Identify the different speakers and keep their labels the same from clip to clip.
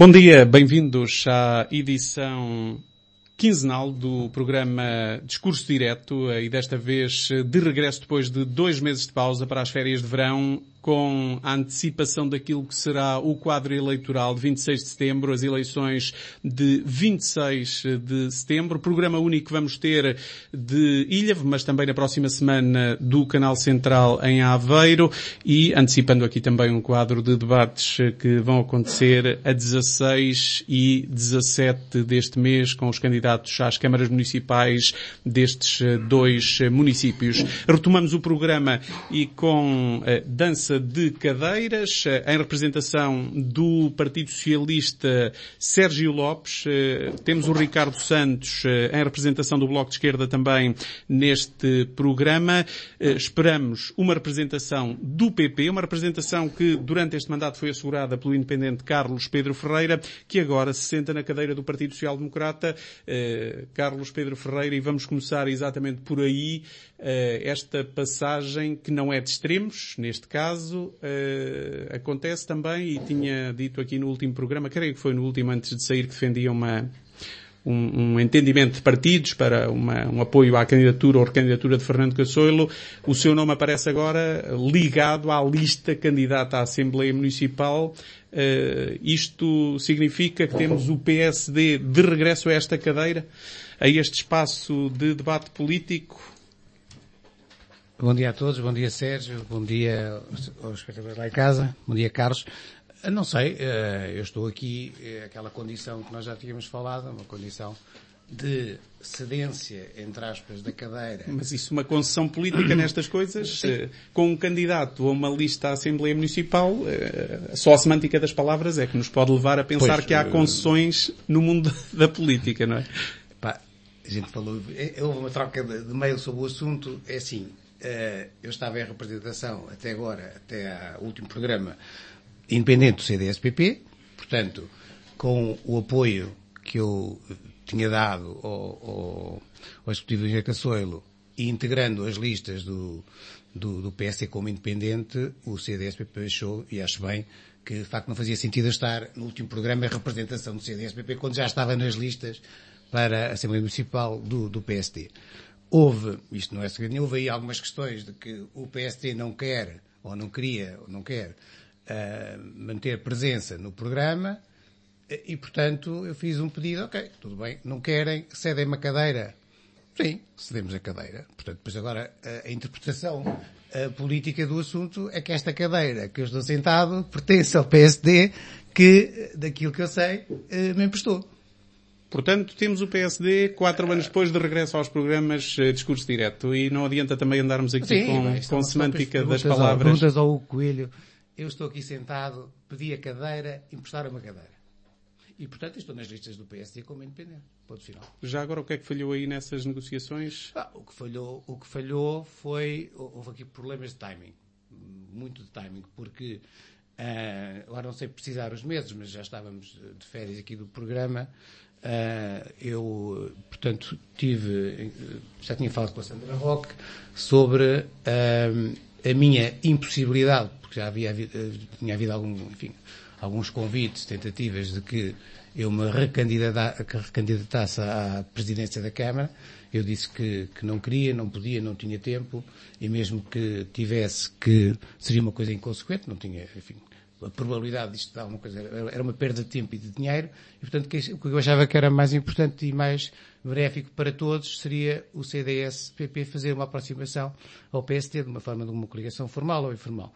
Speaker 1: Bom dia, bem-vindos à edição quinzenal do programa Discurso Direto e desta vez de regresso depois de 2 meses de pausa para as férias de verão, com a antecipação daquilo que será o quadro eleitoral de 26 de setembro, as eleições de 26 de setembro. Programa único que vamos ter de Ilha, mas também na próxima semana do Canal Central em Aveiro, e antecipando aqui também um quadro de debates que vão acontecer a 16 e 17 deste mês com os candidatos às câmaras municipais destes 2 municípios. Retomamos o programa e com dança de cadeiras, em representação do Partido Socialista Sérgio Lopes. Temos o Ricardo Santos em representação do Bloco de Esquerda também neste programa. Esperamos uma representação do PP, uma representação que durante este mandato foi assegurada pelo independente Carlos Pedro Ferreira, que agora se senta na cadeira do Partido Social Democrata. Carlos Pedro Ferreira, e vamos começar exatamente por aí, esta passagem que não é de extremos, neste caso, acontece também, e tinha dito aqui no último programa, creio que foi no último antes de sair, que defendia um entendimento de partidos para um apoio à candidatura ou recandidatura de Fernando Cassoilo. O seu nome aparece agora ligado à lista candidata à Assembleia Municipal. Isto significa que temos o PSD de regresso a esta cadeira, a este espaço de debate político.
Speaker 2: Bom dia a todos, bom dia Sérgio, bom dia aos espectadores lá em casa, bom dia Carlos. Não sei, eu estou aqui, aquela condição que nós já tínhamos falado, uma condição de cedência, entre aspas, da cadeira.
Speaker 1: Mas isso, uma concessão política nestas coisas, com um candidato a uma lista à Assembleia Municipal, só a semântica das palavras é que nos pode levar a pensar que há concessões no mundo da política, não é?
Speaker 2: Pá, a gente falou, houve uma troca de mail sobre o assunto, é assim, eu estava em representação até agora, até ao último programa, independente do CDS-PP, portanto, com o apoio que eu tinha dado ao Executivo de Engenheiro Cassoilo e integrando as listas do PSD como independente, o CDS-PP achou, e acho bem, que de facto não fazia sentido estar no último programa em representação do CDS-PP quando já estava nas listas para a Assembleia Municipal do PSD. Isto não é segredo, houve aí algumas questões de que o PSD não quer, ou não queria, ou não quer manter presença no programa, e portanto eu fiz um pedido, ok, tudo bem, não querem, cedem-me a cadeira. Sim, cedemos a cadeira. Portanto, depois agora a interpretação política do assunto é que esta cadeira que eu estou sentado pertence ao PSD, que, daquilo que eu sei, me emprestou.
Speaker 1: Portanto, temos o PSD 4 anos depois de regresso aos programas Discurso Direto, e não adianta também andarmos aqui com semântica das palavras.
Speaker 2: Perguntas ao Hugo Coelho, eu estou aqui sentado, pedi a cadeira, emprestaram-me a cadeira. E, portanto, estou nas listas do PSD como independente. Ponto final.
Speaker 1: Já agora, o que é que falhou aí nessas negociações?
Speaker 2: O que falhou foi, houve aqui problemas de timing. Muito de timing, porque, agora não sei precisar os meses, mas já estávamos de férias aqui do programa. Eu, portanto, já tinha falado com a Sandra Roque sobre a minha impossibilidade, porque já tinha havido alguns convites, tentativas de que eu me recandidatasse à presidência da Câmara. Eu disse que não queria, não podia, não tinha tempo, e mesmo que tivesse, que seria uma coisa inconsequente, não tinha, enfim, a probabilidade disto dar uma coisa, era uma perda de tempo e de dinheiro, e portanto o que eu achava que era mais importante e mais benéfico para todos seria o CDS-PP fazer uma aproximação ao PSD de uma coligação formal ou informal.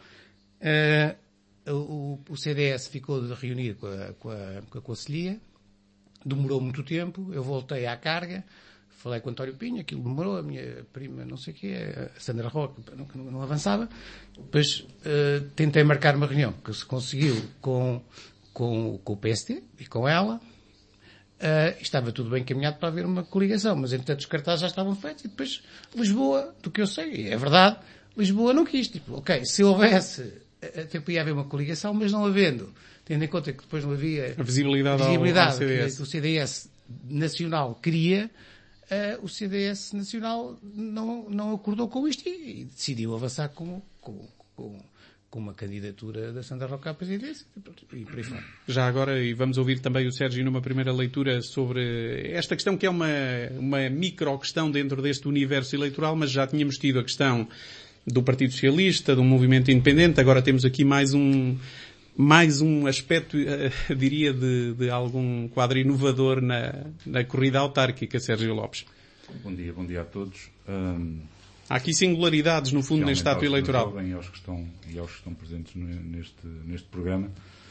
Speaker 2: O CDS ficou de reunir com a Conselhia, demorou muito tempo, eu voltei à carga, falei com o António Pinho, aquilo demorou, a minha prima não sei o quê, a Sandra Roque, não avançava. Depois tentei marcar uma reunião que se conseguiu com o PSD e com ela. Estava tudo bem encaminhado para haver uma coligação, mas entretanto os cartazes já estavam feitos, e depois Lisboa, do que eu sei, é verdade, Lisboa não quis. Ok, se houvesse, até podia haver uma coligação, mas não havendo, tendo em conta que depois não havia
Speaker 1: a visibilidade ao CDS.
Speaker 2: Que o CDS nacional queria, o CDS nacional não acordou com isto e decidiu avançar com com uma candidatura da Sandra Roca à presidência e por aí fora.
Speaker 1: Já agora, e vamos ouvir também o Sérgio numa primeira leitura sobre esta questão que é uma micro-questão dentro deste universo eleitoral, mas já tínhamos tido a questão do Partido Socialista, do movimento independente, agora temos aqui mais um aspecto, diria, de algum quadro inovador na corrida autárquica, Sérgio Lopes.
Speaker 3: Bom dia a todos.
Speaker 1: Há aqui singularidades, no fundo, neste ato eleitoral.
Speaker 3: E aos que estão presentes neste programa.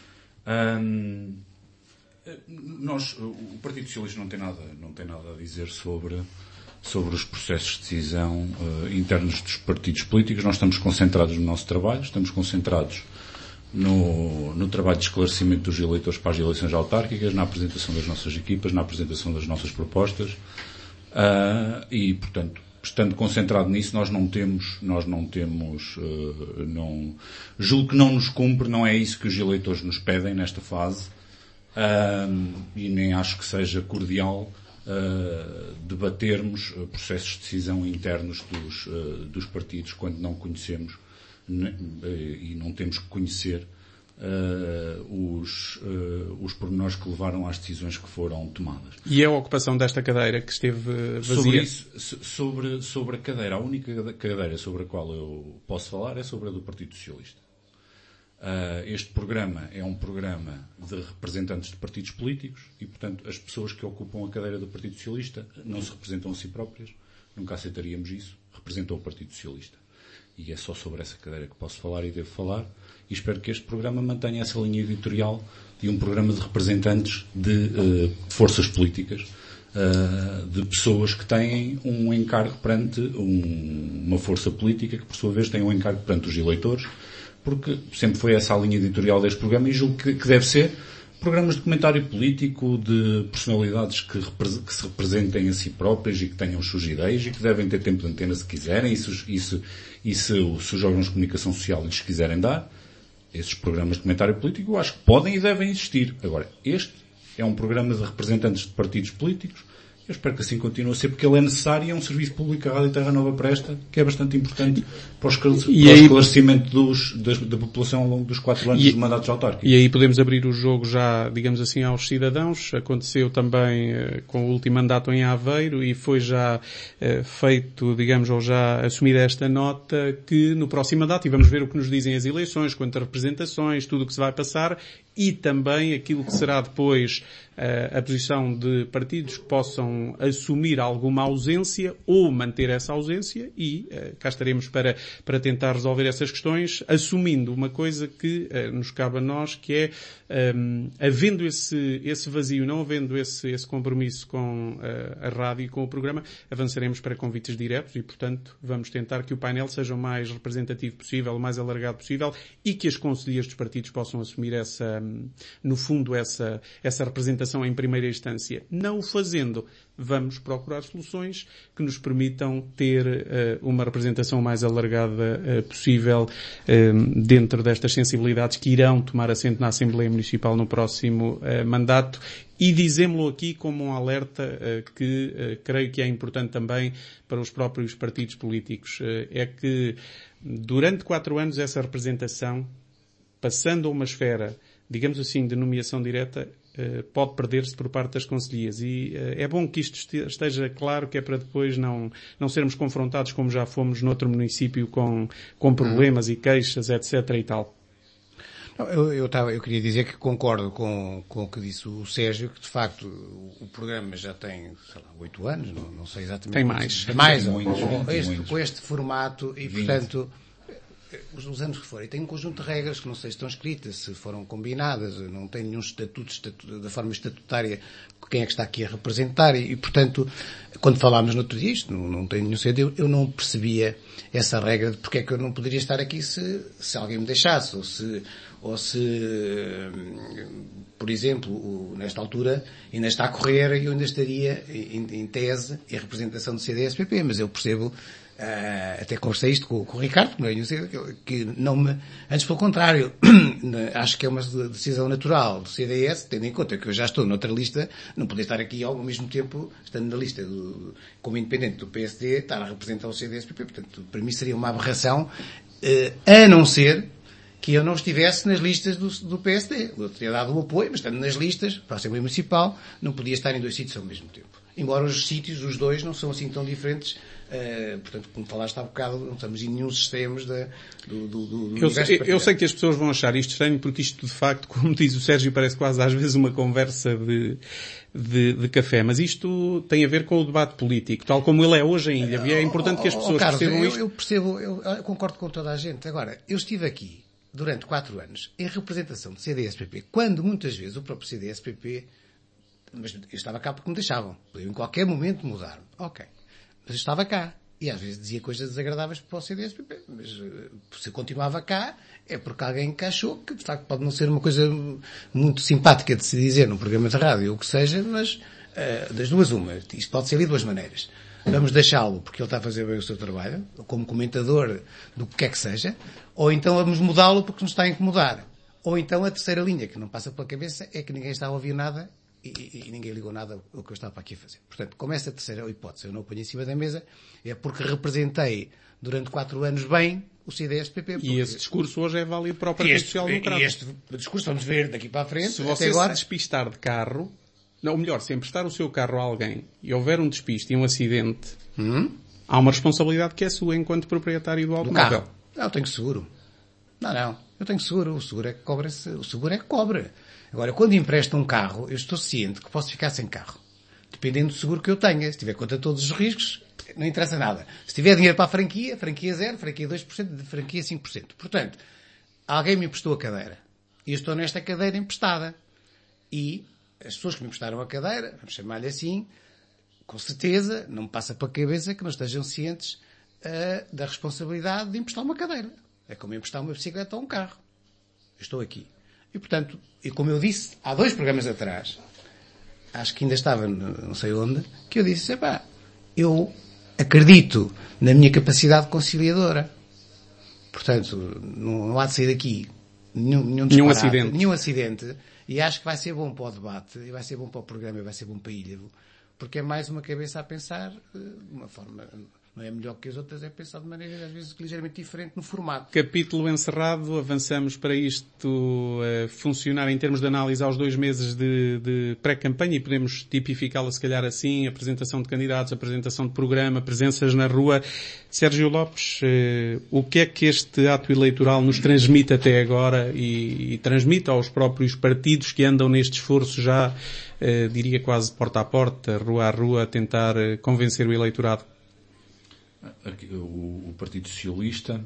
Speaker 3: O Partido Socialista não tem nada a dizer sobre os processos de decisão internos dos partidos políticos. Nós estamos concentrados no nosso trabalho, estamos concentrados no trabalho de esclarecimento dos eleitores para as eleições autárquicas, na apresentação das nossas equipas, na apresentação das nossas propostas, e, portanto, estando concentrado nisso, julgo que não nos cumpre, não é isso que os eleitores nos pedem nesta fase, e nem acho que seja cordial debatermos processos de decisão internos dos partidos quando não conhecemos e não temos que conhecer os pormenores que levaram às decisões que foram tomadas.
Speaker 1: E a ocupação desta cadeira que esteve vazia?
Speaker 3: Sobre a cadeira, a única cadeira sobre a qual eu posso falar é sobre a do Partido Socialista. Este programa é um programa de representantes de partidos políticos e, portanto, as pessoas que ocupam a cadeira do Partido Socialista não se representam a si próprias, nunca aceitaríamos isso, representam o Partido Socialista. E é só sobre essa cadeira que posso falar e devo falar, e espero que este programa mantenha essa linha editorial de um programa de representantes de forças políticas, de pessoas que têm um encargo perante uma força política que, por sua vez, tem um encargo perante os eleitores, porque sempre foi essa a linha editorial deste programa e julgo que deve ser programas de comentário político de personalidades que se representem a si próprias e que tenham as suas ideias e que devem ter tempo de antena se quiserem e se os órgãos de comunicação social lhes quiserem dar. Esses programas de comentário político eu acho que podem e devem existir. Agora, este é um programa de representantes de partidos políticos. Eu espero que assim continue a ser, porque ele é necessário e é um serviço público que a Rádio Terra Nova presta, que é bastante importante para o esclarecimento da população ao longo dos 4 anos dos mandatos autárquicos.
Speaker 1: E aí podemos abrir o jogo já, digamos assim, aos cidadãos. Aconteceu também com o último mandato em Aveiro e foi já feito, digamos, ou já assumida esta nota que no próximo mandato, e vamos ver o que nos dizem as eleições, quanto a representações, tudo o que se vai passar, e também aquilo que será depois a posição de partidos que possam assumir alguma ausência ou manter essa ausência e cá estaremos para tentar resolver essas questões, assumindo uma coisa que nos cabe a nós, que é havendo esse vazio, não havendo esse compromisso com a rádio e com o programa, avançaremos para convites diretos e, portanto, vamos tentar que o painel seja o mais representativo possível, o mais alargado possível e que as conselheiras dos partidos possam assumir no fundo, essa representação em primeira instância. Não o fazendo, vamos procurar soluções que nos permitam ter uma representação mais alargada possível dentro destas sensibilidades que irão tomar assento na Assembleia Municipal no próximo mandato. E dizemos-lo aqui como um alerta que creio que é importante também para os próprios partidos políticos. É que durante 4 anos essa representação, passando a uma esfera, digamos assim, de nomeação direta, pode perder-se por parte das conselhias. E é bom que isto esteja claro, que é para depois não sermos confrontados, como já fomos noutro município, com problemas e queixas, etc. e tal.
Speaker 2: Não, eu queria dizer que concordo com o que disse o Sérgio, que de facto o programa já tem, 8 anos, não sei exatamente.
Speaker 1: Tem mais.
Speaker 2: Tem mais, com este formato e, 20. Portanto, os anos que forem, tem um conjunto de regras que não sei se estão escritas, se foram combinadas, não tem nenhum estatuto da forma estatutária quem é que está aqui a representar e portanto, quando falámos no outro dia, isto não tem nenhum sentido, eu não percebia essa regra de porque é que eu não poderia estar aqui se alguém me deixasse, ou se, por exemplo, nesta altura ainda está a correr e eu ainda estaria em tese em representação do CDS-PP, mas eu percebo. Até conversei isto com o Ricardo, que não me, antes pelo contrário, acho que é uma decisão natural do CDS, tendo em conta que eu já estou noutra lista, não poder estar aqui ao mesmo tempo, estando na lista como independente do PSD, estar a representar o CDS-PP, portanto, para mim seria uma aberração, a não ser que eu não estivesse nas listas do PSD. Eu teria dado o apoio, mas estando nas listas, para a Assembleia Municipal, não podia estar em 2 sítios ao mesmo tempo. Embora os sítios, os 2, não são assim tão diferentes. Portanto, como falaste há bocado, não estamos em nenhum sistema do
Speaker 1: eu sei que as pessoas vão achar isto estranho, porque isto, de facto, como diz o Sérgio, parece quase às vezes uma conversa de café. Mas isto tem a ver com o debate político, tal como ele é hoje ainda. E é importante que as pessoas
Speaker 2: Carlos,
Speaker 1: percebam isto.
Speaker 2: Eu percebo, eu concordo com toda a gente. Agora, eu estive aqui durante 4 anos em representação do CDS-PP, quando muitas vezes o próprio CDS-PP, mas eu estava cá porque me deixavam. Podiam em qualquer momento mudar. Ok. Mas eu estava cá. E às vezes dizia coisas desagradáveis para o CDS-PP. Mas se eu continuava cá, é porque alguém que achou que, de facto, pode não ser uma coisa muito simpática de se dizer num programa de rádio ou o que seja, mas das duas uma. Isto pode ser de 2 maneiras. Vamos deixá-lo porque ele está a fazer bem o seu trabalho, como comentador do que quer que seja, ou então vamos mudá-lo porque nos está a incomodar. Ou então a terceira linha que não passa pela cabeça é que ninguém está a ouvir nada e ninguém ligou nada ao que eu estava aqui a fazer. Portanto, como essa terceira hipótese eu não ponho em cima da mesa, é porque representei durante 4 anos bem o CDS-PP.
Speaker 1: E esse discurso hoje é válido para o Partido Social Democrata.
Speaker 2: E este discurso vamos ver daqui para a frente.
Speaker 1: Se você se despistar de carro, ou melhor, se emprestar o seu carro a alguém e houver um despiste e um acidente, há uma responsabilidade que é sua enquanto proprietário do automóvel.
Speaker 2: Carro. Não, eu tenho seguro. Não. Eu tenho seguro. O seguro é que cobra-se. O seguro é que cobra. Agora, quando empresto um carro, eu estou ciente que posso ficar sem carro. Dependendo do seguro que eu tenha. Se tiver conta todos os riscos, não interessa nada. Se tiver dinheiro para a franquia 0, franquia 2%, franquia 5%. Portanto, alguém me emprestou a cadeira. E eu estou nesta cadeira emprestada. E as pessoas que me emprestaram a cadeira, vamos chamar-lhe assim, com certeza, não me passa pela cabeça que não estejam cientes da responsabilidade de emprestar uma cadeira. É como emprestar uma bicicleta ou um carro. Eu estou aqui. E, portanto, e como eu disse há 2 programas atrás, acho que ainda estava não sei onde, que eu disse, eu acredito na minha capacidade conciliadora. Portanto, não há de sair daqui nenhum acidente. E acho que vai ser bom para o debate, e vai ser bom para o programa, e vai ser bom para a Ilhavo, porque é mais uma cabeça a pensar de uma forma... Não é melhor que as outras, é pensar de maneira, às vezes, ligeiramente diferente no formato.
Speaker 1: Capítulo encerrado. Avançamos para isto funcionar em termos de análise aos 2 meses de pré-campanha e podemos tipificá-la, se calhar, assim: apresentação de candidatos, apresentação de programa, presenças na rua. Sérgio Lopes, o que é que este ato eleitoral nos transmite até agora e transmite aos próprios partidos que andam neste esforço já, diria quase porta a porta, rua a rua, a tentar convencer o eleitorado?
Speaker 3: O Partido Socialista,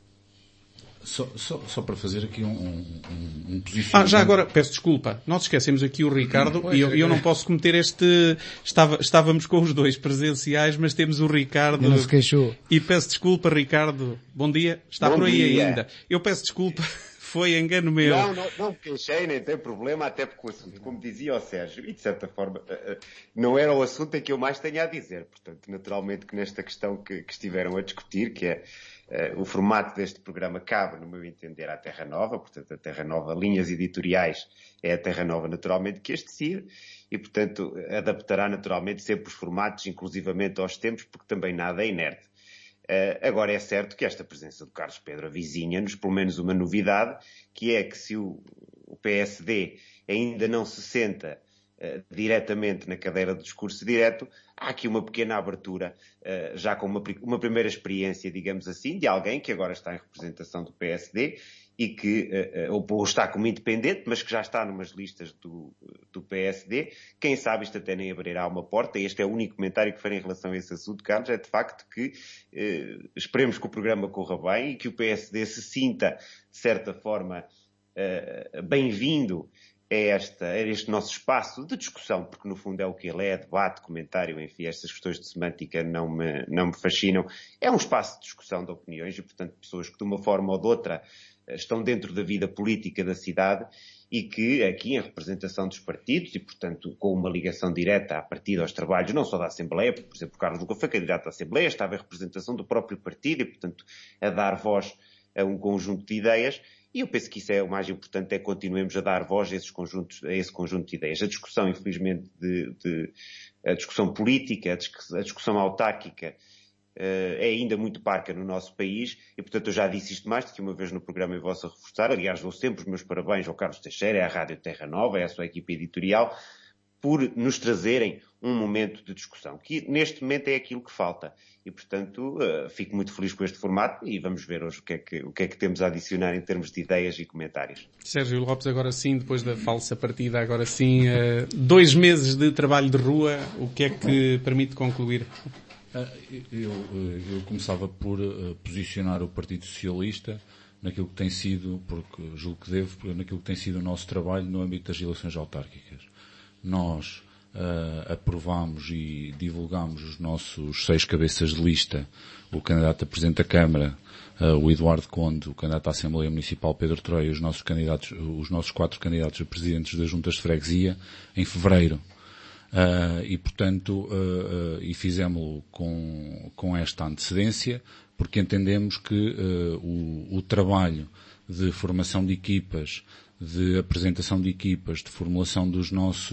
Speaker 3: só para fazer aqui um posicionamento.
Speaker 1: Já agora, peço desculpa, nós esquecemos aqui o Ricardo e eu não posso cometer estávamos com os 2 presenciais, mas temos o Ricardo.
Speaker 2: Não se queixou.
Speaker 1: E peço desculpa, Ricardo, bom dia, está por aí ainda. Eu peço desculpa. Foi engano meu.
Speaker 4: Não me queixei, nem tem problema, até porque o assunto, como dizia o Sérgio, e de certa forma, não era o assunto em que eu mais tenho a dizer. Portanto, naturalmente que nesta questão que estiveram a discutir, que é o formato deste programa, cabe, no meu entender, à Terra Nova. Portanto, a Terra Nova, linhas editoriais, é a Terra Nova naturalmente que as decide e, portanto, adaptará naturalmente sempre os formatos, inclusivamente aos tempos, porque também nada é inerte. Agora é certo que esta presença do Carlos Pedro avizinha-nos pelo menos uma novidade, que é que se o PSD ainda não se senta diretamente na cadeira do discurso direto, há aqui uma pequena abertura, já com uma primeira experiência, digamos assim, de alguém que agora está em representação do PSD e que ou está como independente, mas que já está numas listas do PSD. Quem sabe isto até nem abrirá uma porta. Este é o único comentário que farei em relação a esse assunto, Carlos. É de facto que esperemos que o programa corra bem e que o PSD se sinta, de certa forma, bem-vindo a este nosso espaço de discussão, porque no fundo é o que ele é, debate, comentário, enfim, estas questões de semântica não me fascinam. É um espaço de discussão de opiniões e, portanto, pessoas que de uma forma ou de outra estão dentro da vida política da cidade e que aqui em representação dos partidos e, portanto, com uma ligação direta a partir aos trabalhos, não só da Assembleia, porque, por exemplo, o Carlos Luca foi candidato à Assembleia, estava em representação do próprio partido e, portanto, a dar voz a um conjunto de ideias. E eu penso que isso é o mais importante, é que continuemos a dar voz a esse conjunto de ideias. A discussão, infelizmente, a discussão política, a discussão autárquica, é ainda muito parca no nosso país e, portanto, eu já disse isto mais do que uma vez no programa e vou-se a reforçar. Aliás, dou sempre os meus parabéns ao Carlos Teixeira, à Rádio Terra Nova, à sua equipe editorial, por nos trazerem um momento de discussão, que neste momento é aquilo que falta. E, portanto, fico muito feliz com este formato e vamos ver hoje o que é que temos a adicionar em termos de ideias e comentários.
Speaker 1: Sérgio Lopes, agora sim, depois da falsa partida, agora sim, 2 meses de trabalho de rua, o que é que permite concluir?
Speaker 3: Eu começava por posicionar o Partido Socialista naquilo que tem sido, porque julgo que devo, naquilo que tem sido o nosso trabalho no âmbito das eleições autárquicas. Nós aprovámos e divulgámos os nossos 6 cabeças de lista, o candidato a Presidente da Câmara, o Eduardo Conde, o candidato à Assembleia Municipal Pedro Troia, os nossos 4 candidatos a presidentes das juntas de freguesia, em fevereiro. E, portanto, e fizemos-lo com esta antecedência, porque entendemos que o trabalho de formação de equipas, de apresentação de equipas, de formulação das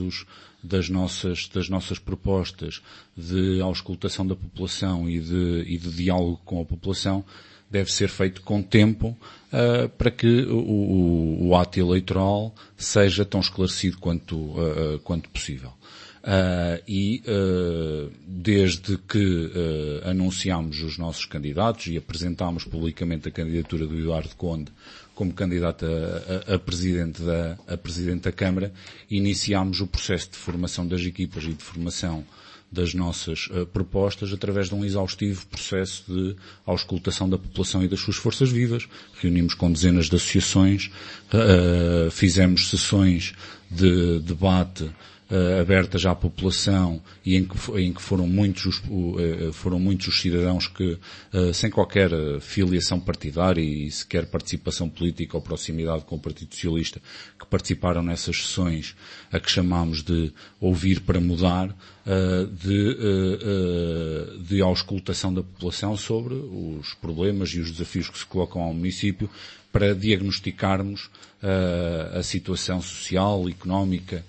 Speaker 3: nossas propostas, de auscultação da população e de diálogo com a população, deve ser feito com tempo para que o ato eleitoral seja tão esclarecido quanto possível. Desde que anunciámos os nossos candidatos e apresentámos publicamente a candidatura do Eduardo Conde como candidato a presidente da Câmara, iniciámos o processo de formação das equipas e de formação das nossas propostas através de um exaustivo processo de auscultação da população e das suas forças vivas. Reunimos com dezenas de associações, fizemos sessões de debate abertas à população e em que foram muitos os cidadãos que, sem qualquer filiação partidária e sequer participação política ou proximidade com o Partido Socialista, que participaram nessas sessões, a que chamámos de Ouvir para Mudar, de auscultação da população sobre os problemas e os desafios que se colocam ao município, para diagnosticarmos a situação social, económica,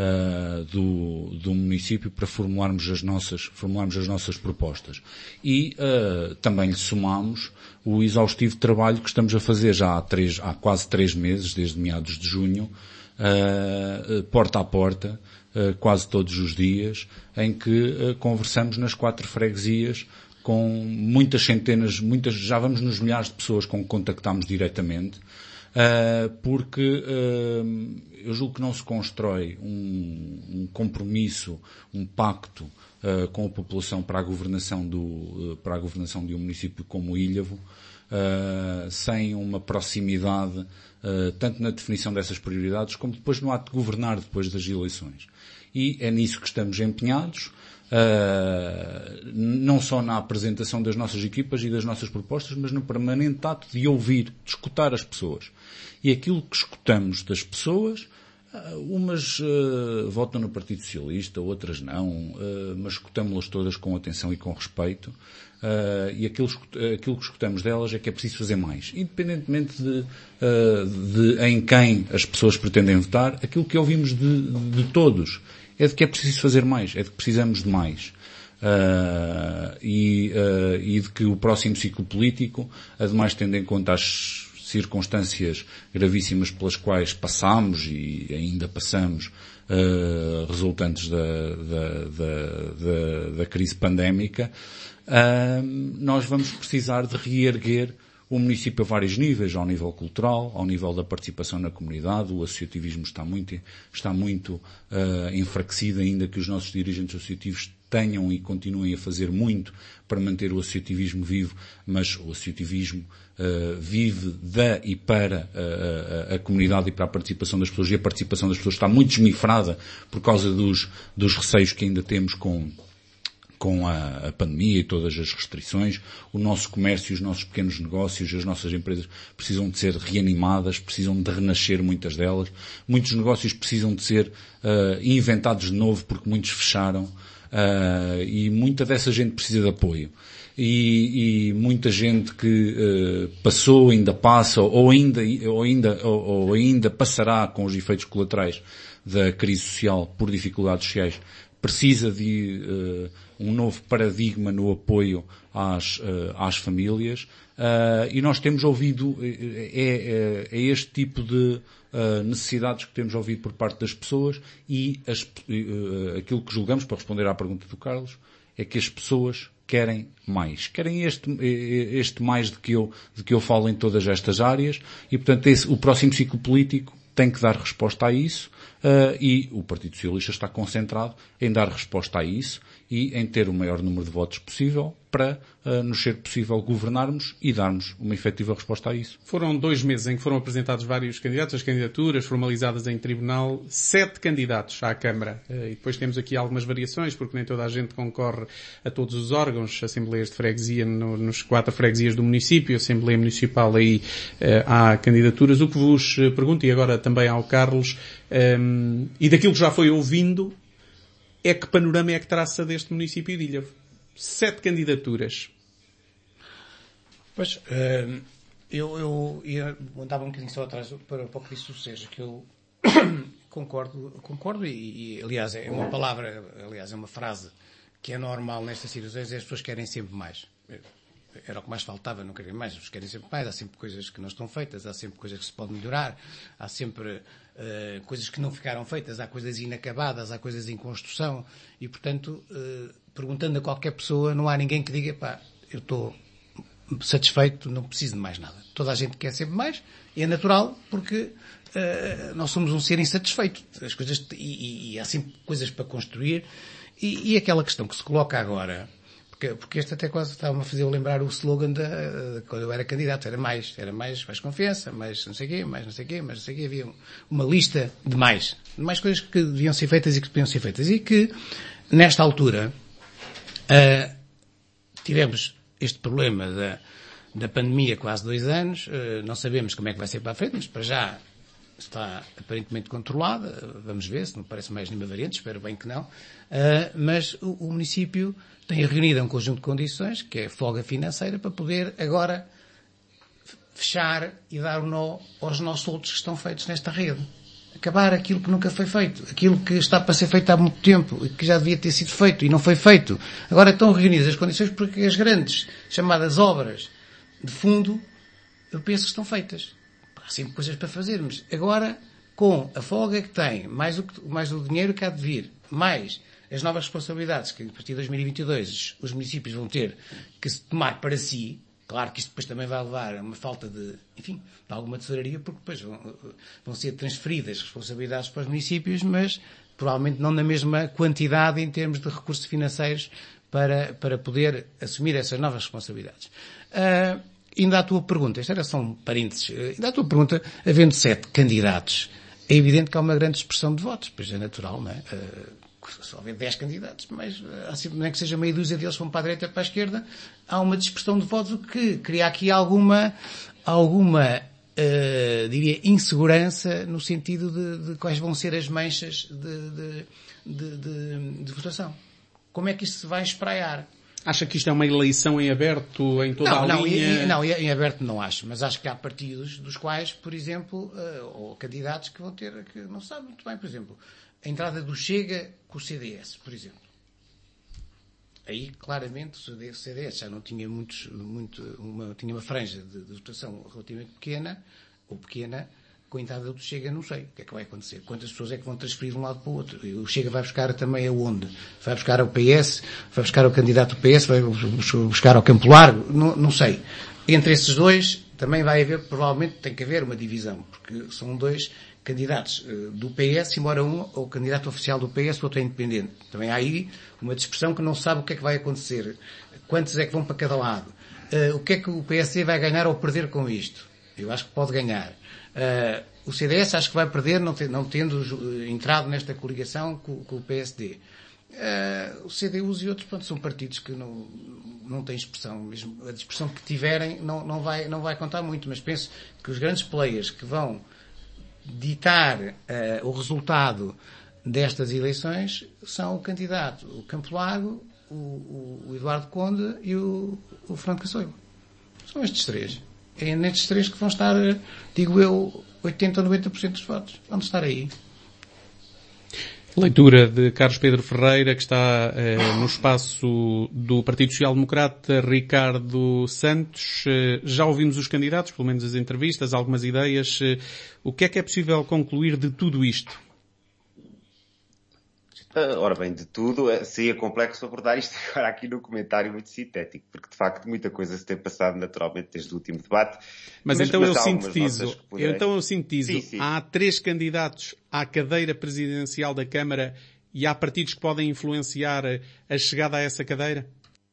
Speaker 3: do município, para formularmos as nossas propostas. E também lhe somamos o exaustivo trabalho que estamos a fazer já há quase 3 meses, desde meados de junho, porta a porta, quase todos os dias, em que conversamos nas 4 freguesias com muitas centenas, já vamos nos milhares de pessoas com que contactamos diretamente, porque eu julgo que não se constrói um compromisso, um pacto com a população para a governação de um município como Ilhavo, sem uma proximidade, tanto na definição dessas prioridades, como depois no ato de governar depois das eleições. E é nisso que estamos empenhados, não só na apresentação das nossas equipas e das nossas propostas, mas no permanente ato de ouvir, de escutar as pessoas. E aquilo que escutamos das pessoas, umas votam no Partido Socialista, outras não, mas escutamos-las todas com atenção e com respeito, e aquilo que escutamos delas é que é preciso fazer mais. Independentemente de em quem as pessoas pretendem votar, aquilo que ouvimos de todos é de que é preciso fazer mais, é de que precisamos de mais. E de que o próximo ciclo político, ademais tendo em conta as circunstâncias gravíssimas pelas quais passamos e ainda passamos, resultantes da crise pandémica, nós vamos precisar de reerguer o município a vários níveis, ao nível cultural, ao nível da participação na comunidade. O associativismo está muito enfraquecido, ainda que os nossos dirigentes associativos tenham e continuem a fazer muito para manter o associativismo vivo, mas o associativismo vive da e para a comunidade e para a participação das pessoas, e a participação das pessoas está muito desmifrada por causa dos receios que ainda temos com a pandemia e todas as restrições. O nosso comércio, os nossos pequenos negócios, as nossas empresas precisam de ser reanimadas, precisam de renascer, muitas delas. Muitos negócios precisam de ser inventados de novo, porque muitos fecharam, e muita dessa gente precisa de apoio. E muita gente que passou, ainda passa, ou ainda passará com os efeitos colaterais da crise social por dificuldades sociais, precisa de um novo paradigma no apoio às famílias, e nós temos ouvido, é este tipo de necessidades que temos ouvido por parte das pessoas, e aquilo que julgamos, para responder à pergunta do Carlos, é que as pessoas querem mais. Querem este mais de que eu falo em todas estas áreas, e portanto o próximo ciclo político tem que dar resposta a isso, e o Partido Socialista está concentrado em dar resposta a isso e em ter o maior número de votos possível para nos ser possível governarmos e darmos uma efetiva resposta a isso.
Speaker 1: Foram 2 meses em que foram apresentados vários candidatos, as candidaturas formalizadas em tribunal, 7 candidatos à Câmara. E depois temos aqui algumas variações, porque nem toda a gente concorre a todos os órgãos, assembleias de freguesia nos 4 freguesias do município, Assembleia Municipal, aí há candidaturas. O que vos pergunto, e agora também ao Carlos, e daquilo que já foi ouvindo, é que panorama é que traça deste município de Ilhavo? 7 candidaturas.
Speaker 2: Pois, eu andava um bocadinho só atrás para o que disse o Sérgio, que eu concordo e aliás é uma palavra, aliás é uma frase que é normal nestas situações, as pessoas querem sempre mais. Era o que mais faltava, não querem mais, eles querem sempre mais, há sempre coisas que não estão feitas, há sempre coisas que se podem melhorar, há sempre coisas que não ficaram feitas, há coisas inacabadas, há coisas em construção e, portanto, perguntando a qualquer pessoa, não há ninguém que diga, pá, eu estou satisfeito, não preciso de mais nada. Toda a gente quer sempre mais, e é natural, porque nós somos um ser insatisfeito. As coisas, e há sempre coisas para construir, e aquela questão que se coloca agora, porque este até quase estava-me a fazer lembrar o slogan quando eu era candidato, era mais confiança, mais não sei quê, mais não sei quê, havia uma lista de mais coisas que deviam ser feitas e que podiam ser feitas, e que, nesta altura, tivemos este problema da pandemia quase 2 anos, não sabemos como é que vai ser para a frente, mas para já está aparentemente controlada, vamos ver, se não parece mais nenhuma variante, espero bem que não, mas o município tem reunido um conjunto de condições, que é folga financeira, para poder agora fechar e dar o nó aos nós soltos que estão feitos nesta rede. Acabar aquilo que nunca foi feito, aquilo que está para ser feito há muito tempo e que já devia ter sido feito e não foi feito. Agora estão reunidas as condições porque as grandes chamadas obras de fundo, eu penso que estão feitas. Há sempre coisas para fazer, mas agora, com a folga que tem, mais o dinheiro que há de vir, mais as novas responsabilidades que a partir de 2022 os municípios vão ter que se tomar para si, claro que isto depois também vai levar a uma falta de alguma tesouraria, porque depois vão ser transferidas responsabilidades para os municípios, mas provavelmente não na mesma quantidade em termos de recursos financeiros para poder assumir essas novas responsabilidades. Ainda à tua pergunta, isto era só um parênteses, ainda à tua pergunta, havendo 7 candidatos, é evidente que há uma grande expressão de votos, pois é natural, não é? Só houver 10 candidatos, mas há sempre, nem que seja meia dúzia deles vão para a direita ou para a esquerda, há uma dispersão de votos, o que cria aqui alguma diria, insegurança no sentido de quais vão ser as manchas de votação. Como é que isto se vai espraiar?
Speaker 1: Acha que isto é uma eleição em aberto em toda a linha?
Speaker 2: Não, em aberto não acho, mas acho que há partidos dos quais, por exemplo, ou candidatos que vão ter, que não sabem muito bem, por exemplo, a entrada do Chega com o CDS, por exemplo. Aí, claramente, o CDS já não tinha tinha uma franja de votação relativamente pequena, com a entrada do Chega, não sei o que é que vai acontecer. Quantas pessoas é que vão transferir de um lado para o outro? O Chega vai buscar também aonde? Vai buscar ao PS? Vai buscar ao candidato do PS? Vai buscar ao Campo Largo? Não sei. Entre esses dois, também vai haver, provavelmente, tem que haver uma divisão, porque são 2 candidatos do PS, embora um é o candidato oficial do PS, o outro é independente. Também há aí uma dispersão que não sabe o que é que vai acontecer. Quantos é que vão para cada lado? O que é que o PSD vai ganhar ou perder com isto? Eu acho que pode ganhar. O CDS acho que vai perder não tendo entrado nesta coligação com o PSD. O CDU e outros, pronto, são partidos que não têm expressão. Mesmo a expressão que tiverem não vai contar muito, mas penso que os grandes players que vão ditar o resultado destas eleições são o candidato, o Campo Largo, o Eduardo Conde e o Fernando Cassoio. São estes 3. É nestes 3 que vão estar, digo eu, 80% ou 90% dos votos. Vão estar aí.
Speaker 1: Leitura de Carlos Pedro Ferreira, que está no espaço do Partido Social Democrata, Ricardo Santos. Já ouvimos os candidatos, pelo menos as entrevistas, algumas ideias. O que é possível concluir de tudo isto?
Speaker 4: Ora bem, de tudo, seria complexo abordar isto agora aqui num comentário muito sintético, porque de facto muita coisa se tem passado naturalmente desde o último debate.
Speaker 1: Mas então eu sintetizo.
Speaker 4: Sim.
Speaker 1: Há 3 candidatos à cadeira presidencial da Câmara e há partidos que podem influenciar a chegada a essa cadeira?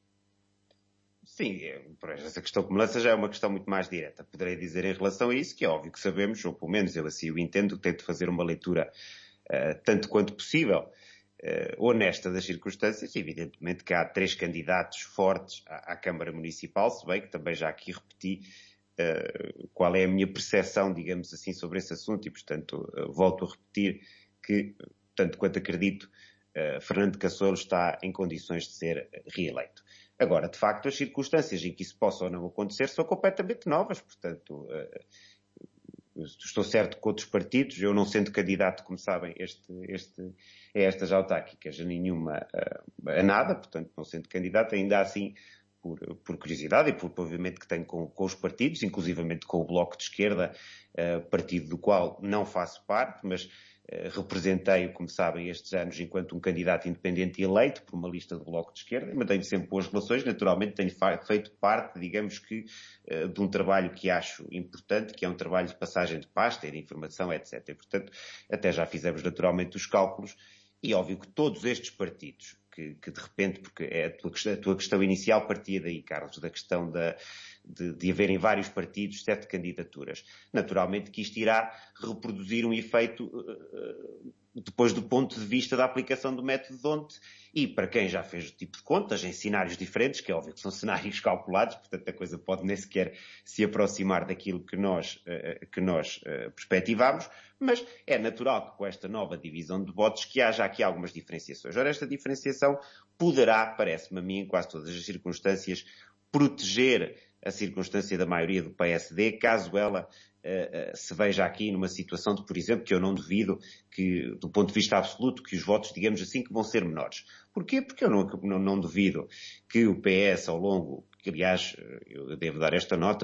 Speaker 4: Sim, essa questão que me lança já é uma questão muito mais direta. Poderei dizer em relação a isso que é óbvio que sabemos, ou pelo menos eu assim o entendo, tento fazer uma leitura tanto quanto possível honesta das circunstâncias. Evidentemente que há 3 candidatos fortes à Câmara Municipal, se bem que também já aqui repeti qual é a minha percepção, digamos assim, sobre esse assunto e, portanto, volto a repetir que, tanto quanto acredito, Fernando Cassolo está em condições de ser reeleito. Agora, de facto, as circunstâncias em que isso possa ou não acontecer são completamente novas, portanto, estou certo que outros partidos, eu não sendo candidato, como sabem, a estas autárquicas, a nenhuma, a nada, portanto, não sendo candidato, ainda assim, por curiosidade e por provavelmente que tenho com os partidos, inclusivamente com o Bloco de Esquerda, partido do qual não faço parte, mas representei-o, como sabem, estes anos enquanto um candidato independente e eleito por uma lista do Bloco de Esquerda, e mantenho sempre boas relações. Naturalmente tenho feito parte, digamos que, de um trabalho que acho importante, que é um trabalho de passagem de pasta, de informação, etc. E, portanto, até já fizemos naturalmente os cálculos, e óbvio que todos estes partidos, que de repente, porque a tua questão inicial partia daí, Carlos, da questão de haverem vários partidos, 7 candidaturas. Naturalmente que isto irá reproduzir um efeito depois do ponto de vista da aplicação do método D'Hondt e para quem já fez o tipo de contas em cenários diferentes, que é óbvio que são cenários calculados, portanto a coisa pode nem sequer se aproximar daquilo que nós perspectivamos, mas é natural que com esta nova divisão de votos que haja aqui algumas diferenciações. Ora, esta diferenciação poderá, parece-me a mim, em quase todas as circunstâncias, proteger a circunstância da maioria do PSD, caso ela se veja aqui numa situação de, por exemplo, que eu não duvido que, do ponto de vista absoluto, que os votos, digamos assim, que vão ser menores. Porquê? Porque eu não duvido que o PS ao longo, que aliás, eu devo dar esta nota,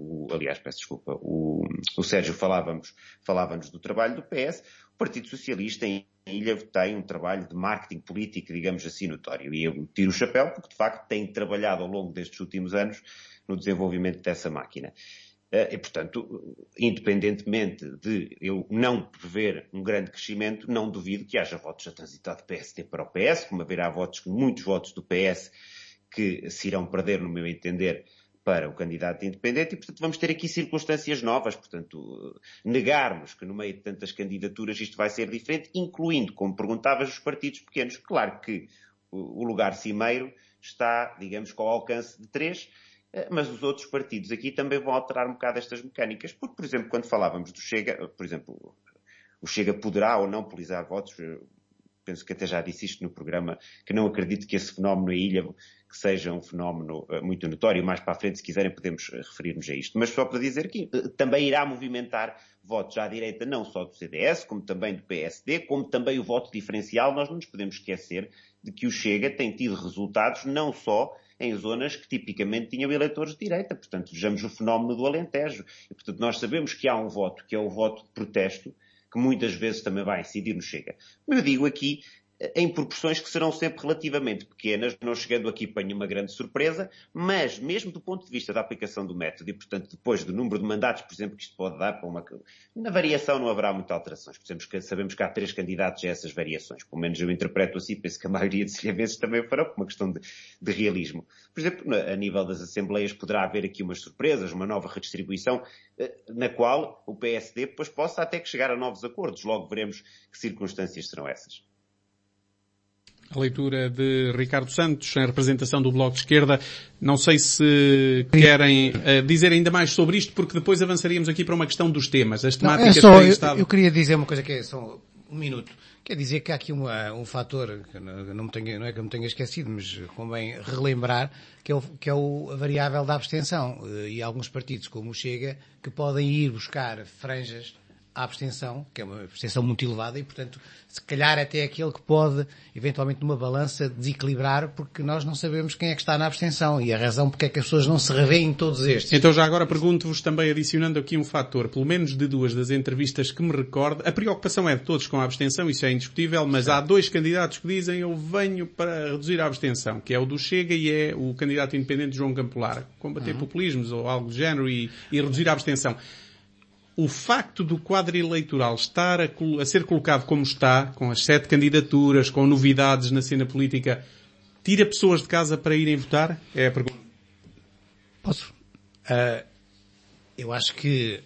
Speaker 4: o Sérgio falava-nos do trabalho do PS, o Partido Socialista em Ilha tem um trabalho de marketing político, digamos assim, notório. E eu tiro o chapéu porque, de facto, tem trabalhado ao longo destes últimos anos no desenvolvimento dessa máquina. E, portanto, independentemente de eu não prever um grande crescimento, não duvido que haja votos a transitar do PSD para o PS, como haverá muitos votos do PS que se irão perder, no meu entender, para o candidato independente, e, portanto, vamos ter aqui circunstâncias novas. Portanto, negarmos que no meio de tantas candidaturas isto vai ser diferente, incluindo, como perguntavas, os partidos pequenos. Claro que o lugar cimeiro está, digamos, com o alcance de 3, mas os outros partidos aqui também vão alterar um bocado estas mecânicas, porque, por exemplo, quando falávamos do Chega, por exemplo, o Chega poderá ou não polisar votos, penso que até já disse isto no programa, que não acredito que esse fenómeno na ilha que seja um fenómeno muito notório. Mais para a frente, se quiserem, podemos referir-nos a isto. Mas só para dizer que também irá movimentar votos à direita, não só do CDS, como também do PSD, como também o voto diferencial. Nós não nos podemos esquecer de que o Chega tem tido resultados não só em zonas que tipicamente tinham eleitores de direita. Portanto, vejamos o fenómeno do Alentejo. E, portanto, nós sabemos que há um voto, que é o voto de protesto, que muitas vezes também vai incidir no Chega. Eu digo aqui em proporções que serão sempre relativamente pequenas, não chegando aqui para nenhuma grande surpresa, mas mesmo do ponto de vista da aplicação do método e, portanto, depois do número de mandatos, por exemplo, que isto pode dar para uma... Na variação não haverá muitas alterações. Sabemos que há 3 candidatos a essas variações. Pelo menos eu interpreto assim, penso que a maioria de vezes também o farão, por uma questão de realismo. Por exemplo, a nível das assembleias poderá haver aqui umas surpresas, uma nova redistribuição, na qual o PSD depois possa até que chegar a novos acordos. Logo veremos que circunstâncias serão essas.
Speaker 1: A leitura de Ricardo Santos, em representação do Bloco de Esquerda. Não sei se querem dizer ainda mais sobre isto, porque depois avançaríamos aqui para uma questão dos temas. As temáticas têm estado...
Speaker 2: Eu queria dizer uma coisa que é só um minuto. Quer dizer que há aqui um fator, que não é que eu me tenha esquecido, mas convém relembrar, que é a variável da abstenção. E há alguns partidos, como o Chega, que podem ir buscar franjas à abstenção, que é uma abstenção muito elevada e, portanto, se calhar até aquele que pode, eventualmente, numa balança, desequilibrar, porque nós não sabemos quem é que está na abstenção e a razão porque é que as pessoas não se revêem em todos estes.
Speaker 1: Então já agora pergunto-vos também, adicionando aqui um fator, pelo menos de 2 das entrevistas que me recordo, a preocupação é de todos com a abstenção, isso é indiscutível, mas há 2 candidatos que dizem eu venho para reduzir a abstenção, que é o do Chega e é o candidato independente João Campelar, combater populismos ou algo do género e reduzir a abstenção. O facto do quadro eleitoral estar a ser colocado como está, com as 7 candidaturas, com novidades na cena política, tira pessoas de casa para irem votar? É a pergunta.
Speaker 2: Posso? Eu acho que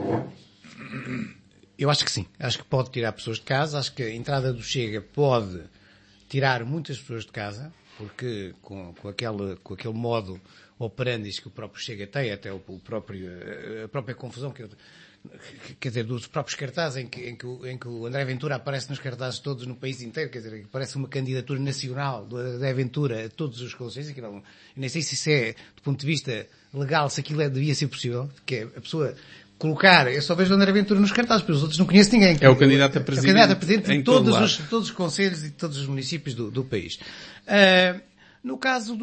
Speaker 2: sim. Acho que pode tirar pessoas de casa. Acho que a entrada do Chega pode tirar muitas pessoas de casa, porque com aquele modo operandi que o próprio Chega tem, até a própria confusão quer dizer, dos próprios cartazes em que o André Ventura aparece nos cartazes todos no país inteiro, quer dizer, parece uma candidatura nacional do André Ventura a todos os conselhos, nem sei se isso é, do ponto de vista legal, se aquilo devia ser possível, que é a pessoa colocar, eu só vejo o André Ventura nos cartazes, porque os outros não conheço ninguém.
Speaker 1: É o candidato a presidente.
Speaker 2: É o candidato a presidente de todos os conselhos e de todos os municípios do país. No caso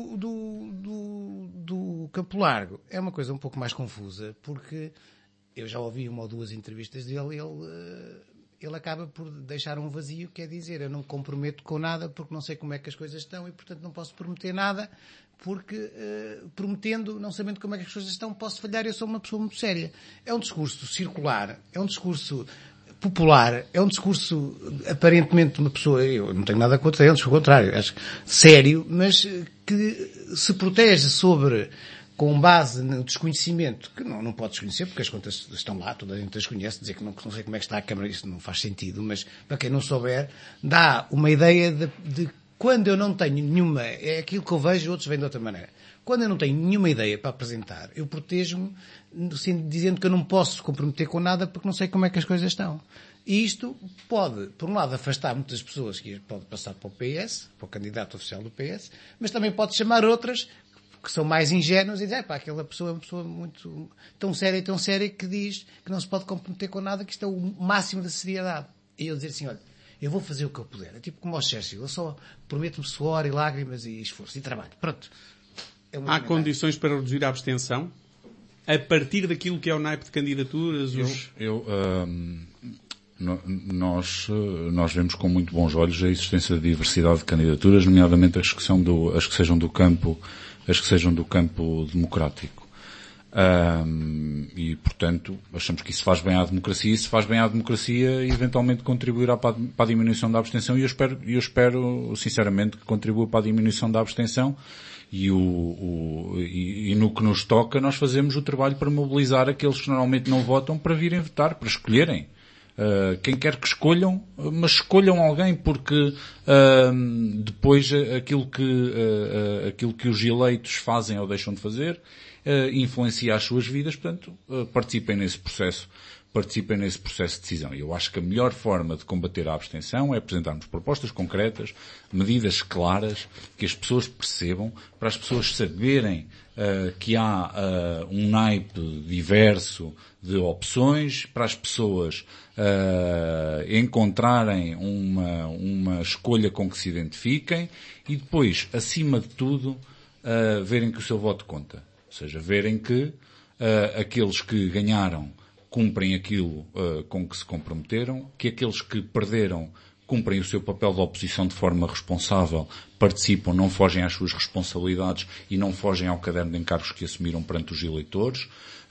Speaker 2: do Campo Largo, é uma coisa um pouco mais confusa, porque eu já ouvi 1 ou 2 entrevistas dele, ele acaba por deixar um vazio, quer dizer, eu não me comprometo com nada porque não sei como é que as coisas estão e, portanto, não posso prometer nada, porque prometendo, não sabendo como é que as coisas estão, posso falhar, eu sou uma pessoa muito séria. É um discurso circular, é um discurso popular, é um discurso aparentemente uma pessoa, eu não tenho nada contra ele, pelo contrário, acho sério, mas que se protege com base no desconhecimento, que não pode desconhecer, porque as contas estão lá, toda a gente as conhece, dizer que não sei como é que está a Câmara, isso não faz sentido, mas para quem não souber, dá uma ideia de quando eu não tenho nenhuma, é aquilo que eu vejo, outros veem de outra maneira. Quando eu não tenho nenhuma ideia para apresentar, eu protejo-me dizendo que eu não posso comprometer com nada porque não sei como é que as coisas estão. E isto pode, por um lado, afastar muitas pessoas que pode passar para o PS, para o candidato oficial do PS, mas também pode chamar outras que são mais ingênuos e dizer, aquela pessoa é uma pessoa muito tão séria que diz que não se pode comprometer com nada, que isto é o máximo da seriedade. E eu dizer assim, olha, eu vou fazer o que eu puder. É tipo como ao Churchill, eu só prometo-me suor e lágrimas e esforço e trabalho. Pronto.
Speaker 1: Há condições para reduzir a abstenção? A partir daquilo que é o naipe de candidaturas?
Speaker 3: Nós vemos com muito bons olhos a existência de diversidade de candidaturas, nomeadamente as que sejam do campo democrático. E, portanto, achamos que isso faz bem à democracia, e se faz bem à democracia, eventualmente contribuirá para a diminuição da abstenção, e eu espero sinceramente que contribua para a diminuição da abstenção, e no que nos toca, nós fazemos o trabalho para mobilizar aqueles que normalmente não votam para virem votar, para escolherem. Quem quer que escolham, mas escolham alguém, porque depois aquilo que os eleitos fazem ou deixam de fazer influencia as suas vidas, portanto participem nesse processo de decisão. Eu acho que a melhor forma de combater a abstenção é apresentarmos propostas concretas, medidas claras, que as pessoas percebam, para as pessoas saberem que há um naipe diverso de opções, para as pessoas encontrarem uma escolha com que se identifiquem e depois, acima de tudo, verem que o seu voto conta. Ou seja, verem que aqueles que ganharam cumprem aquilo com que se comprometeram, que aqueles que perderam cumprem o seu papel de oposição de forma responsável, participam, não fogem às suas responsabilidades e não fogem ao caderno de encargos que assumiram perante os eleitores.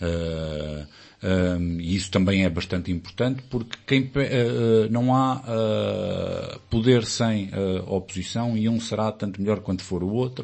Speaker 3: E isso também é bastante importante, porque não há poder sem oposição, e um será tanto melhor quanto for o outro.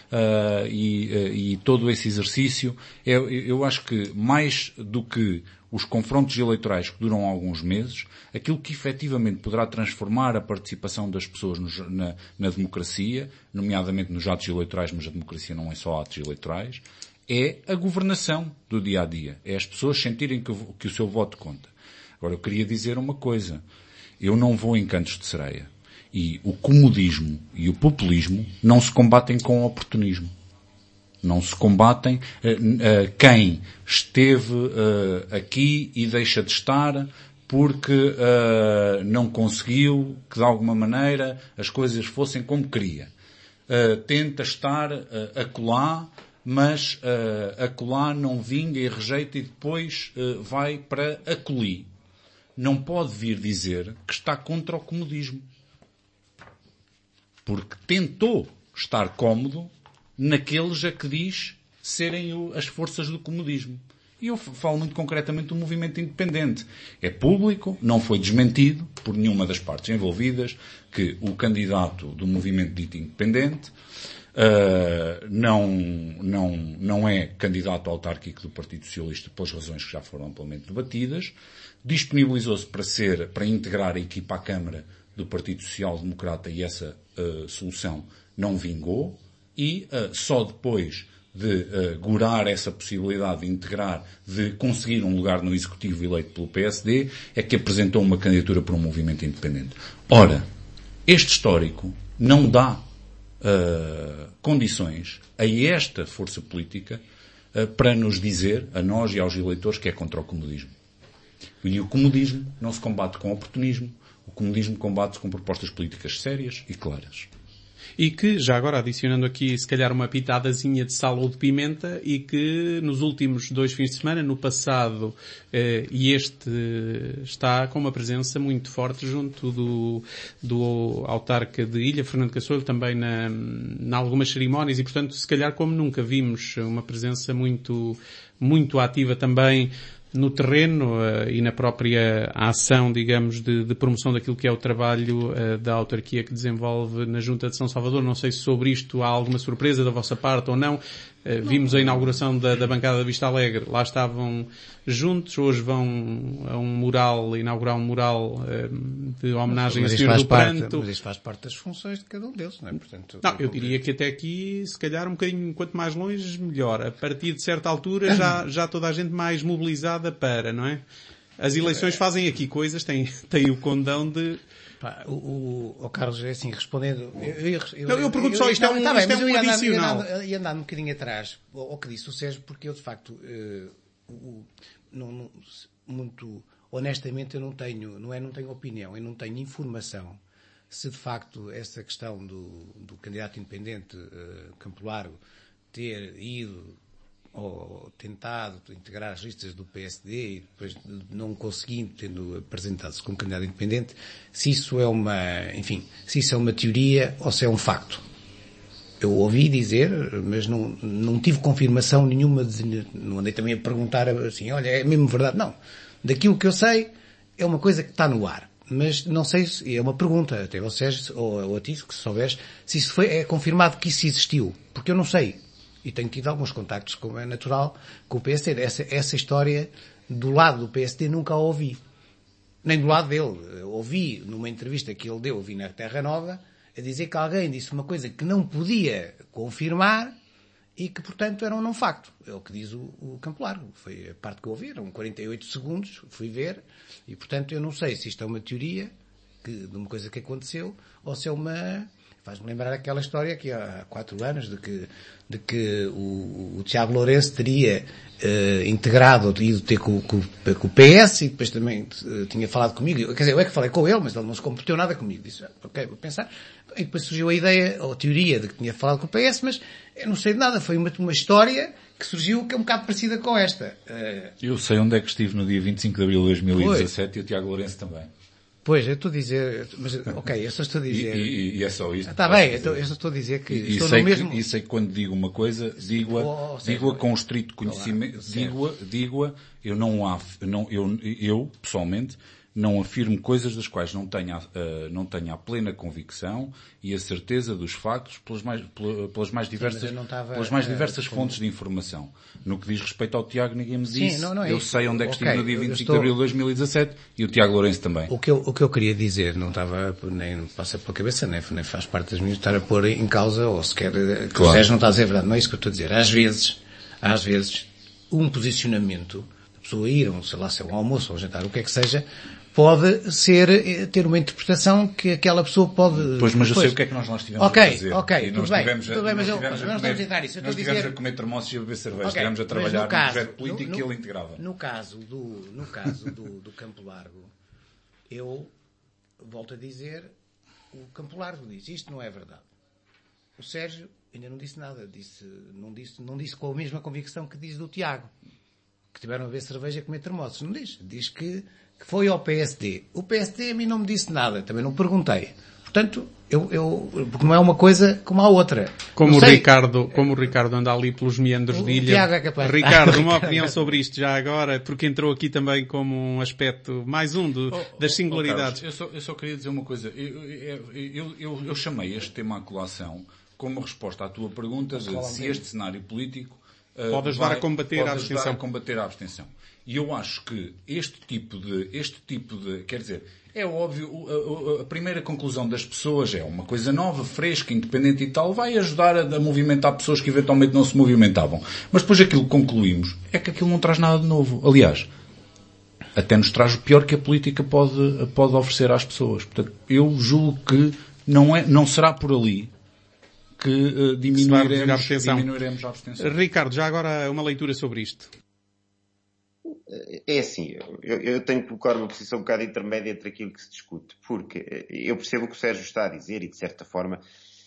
Speaker 3: E todo esse exercício, eu acho que mais do que os confrontos eleitorais que duram alguns meses, aquilo que efetivamente poderá transformar a participação das pessoas na democracia, nomeadamente nos atos eleitorais, mas a democracia não é só atos eleitorais, é a governação do dia-a-dia. É as pessoas sentirem que o seu voto conta. Agora, eu queria dizer uma coisa. Eu não vou em cantos de sereia. E o comodismo e o populismo não se combatem com oportunismo. Não se combatem quem esteve aqui e deixa de estar porque não conseguiu que de alguma maneira as coisas fossem como queria. Tenta estar acolá, mas acolá não vinga e rejeita e depois vai para acolhi. Não pode vir dizer que está contra o comodismo. Porque tentou estar cómodo naqueles a que diz serem as forças do comodismo. E eu falo muito concretamente do movimento independente. É público, não foi desmentido por nenhuma das partes envolvidas, que o candidato do movimento dito independente não é candidato autárquico do Partido Socialista pelas razões que já foram amplamente debatidas, disponibilizou-se para integrar a equipa à Câmara do Partido Social Democrata e essa solução não vingou, e só depois de gorar essa possibilidade de integrar, de conseguir um lugar no Executivo eleito pelo PSD, é que apresentou uma candidatura para um movimento independente. Ora, este histórico não dá condições a esta força política para nos dizer, a nós e aos eleitores, que é contra o comodismo. E o comodismo não se combate com oportunismo, o comodismo combate-se com propostas políticas sérias e claras.
Speaker 1: E que, já agora adicionando aqui se calhar uma pitadazinha de sal ou de pimenta, e que nos últimos 2 fins de semana, no passado e este, está com uma presença muito forte junto do autarca de Ilha, Fernando Cassolho, também na algumas cerimónias, e portanto se calhar como nunca vimos uma presença muito, muito ativa também no terreno e na própria ação, digamos, de promoção daquilo que é o trabalho da autarquia que desenvolve na Junta de São Salvador. Não sei se sobre isto há alguma surpresa da vossa parte ou não. Vimos a inauguração da bancada da Vista Alegre. Lá estavam juntos. Hoje vão a um mural, inaugurar um mural de homenagem a Senhor do Pranto.
Speaker 2: Mas isso faz parte das funções de cada um deles, não é? Portanto,
Speaker 1: não, eu diria que até aqui, se calhar um bocadinho, quanto mais longe, melhor. A partir de certa altura já toda a gente mais mobilizada para, não é? As eleições fazem aqui coisas, têm o condão de...
Speaker 2: O Carlos, é assim, respondendo...
Speaker 1: Eu pergunto só, isto é um adicional.
Speaker 2: Eu ia andar um bocadinho atrás ao que disse o Sérgio, porque eu, de facto, muito honestamente, eu não tenho opinião, eu não tenho informação se, de facto, essa questão do candidato independente, Campo Largo, ter ido ou tentado integrar as listas do PSD e depois não conseguindo, tendo apresentado-se como candidato independente, se isso é uma teoria ou se é um facto. Eu ouvi dizer, mas não tive confirmação nenhuma, não andei também a perguntar assim, olha, é mesmo verdade? Não. Daquilo que eu sei, é uma coisa que está no ar. Mas não sei se, é uma pergunta, até vocês, ou a ti, que souberes, se isso é confirmado que isso existiu. Porque eu não sei. E tenho tido alguns contactos, como é natural, com o PSD. Essa história do lado do PSD nunca a ouvi. Nem do lado dele. Ouvi, numa entrevista que ele deu, ouvi na Terra Nova, a dizer que alguém disse uma coisa que não podia confirmar e que, portanto, era um não facto. É o que diz o Campo Largo. Foi a parte que eu ouvi, eram 48 segundos, fui ver, e, portanto, eu não sei se isto é uma teoria de uma coisa que aconteceu, ou se é uma... Faz-me lembrar aquela história que há 4 anos de que o Tiago Lourenço teria integrado, ido ter com o PS, e depois também tinha falado comigo. Quer dizer, eu é que falei com ele, mas ele não se comprometeu nada comigo. Disse, ok, vou pensar. E depois surgiu a ideia, ou a teoria, de que tinha falado com o PS, mas eu não sei de nada. Foi uma história que surgiu que é um bocado parecida com esta.
Speaker 3: Eu sei onde é que estive no dia 25 de abril de 2017 e o Tiago Lourenço também.
Speaker 2: Pois, eu estou a dizer, mas, ok, eu só estou a dizer...
Speaker 3: E é só isto.
Speaker 2: Está bem, eu só estou a dizer que estou no mesmo...
Speaker 3: E sei que quando digo uma coisa, digo-a com estrito conhecimento, digo-a, eu, pessoalmente, não afirmo coisas das quais não tenha a plena convicção e a certeza dos factos pelas mais diversas fontes de informação. No que diz respeito ao Tiago, ninguém me disse. Eu sei onde é que estive no dia 25 de abril de 2017 e o Tiago Lourenço também.
Speaker 2: O que eu queria dizer não estava, nem passa pela cabeça, nem faz parte das minhas estar a pôr em causa, ou sequer, que o Sérgio não está a dizer verdade. Não é isso que eu estou a dizer. Às vezes, um posicionamento, a pessoa ir, sei lá, se é um almoço ou um jantar, o que é que seja, pode ter uma interpretação que aquela pessoa pode...
Speaker 3: Pois, mas eu sei o que é que nós estivemos a fazer.
Speaker 2: Ok, tudo bem, mas
Speaker 3: nós não estamos a entrar nisso. Nós estivemos a comer termossos e a beber cerveja. Estivemos a trabalhar num projeto político que ele integrava.
Speaker 2: No caso do Campo Largo, eu volto a dizer, o Campo Largo diz, isto não é verdade. O Sérgio ainda não disse nada, não disse com a mesma convicção que diz do Tiago, que tiveram a ver cerveja e comer termossos. Não diz. Diz que foi ao PSD. O PSD a mim não me disse nada, também não perguntei. Portanto, porque não é uma coisa como a outra.
Speaker 1: Como o Ricardo anda ali pelos meandros de Ilha.
Speaker 2: Tiago é capaz.
Speaker 1: Ricardo, uma opinião sobre isto já agora, porque entrou aqui também como um aspecto, mais um das singularidades.
Speaker 3: Carlos, eu só queria dizer uma coisa. Eu chamei este tema à colação como resposta à tua pergunta de se este cenário político
Speaker 1: pode ajudar a combater a
Speaker 3: abstenção. E eu acho que este tipo de, quer dizer, é óbvio, a primeira conclusão das pessoas é uma coisa nova, fresca, independente e tal, vai ajudar a movimentar pessoas que eventualmente não se movimentavam. Mas depois aquilo que concluímos é que aquilo não traz nada de novo. Aliás, até nos traz o pior que a política pode oferecer às pessoas. Portanto, eu julgo que não será por ali que diminuiremos a abstenção.
Speaker 1: Ricardo, já agora uma leitura sobre isto.
Speaker 4: É assim, eu tenho que colocar uma posição um bocado intermédia entre aquilo que se discute, porque eu percebo o que o Sérgio está a dizer e, de certa forma,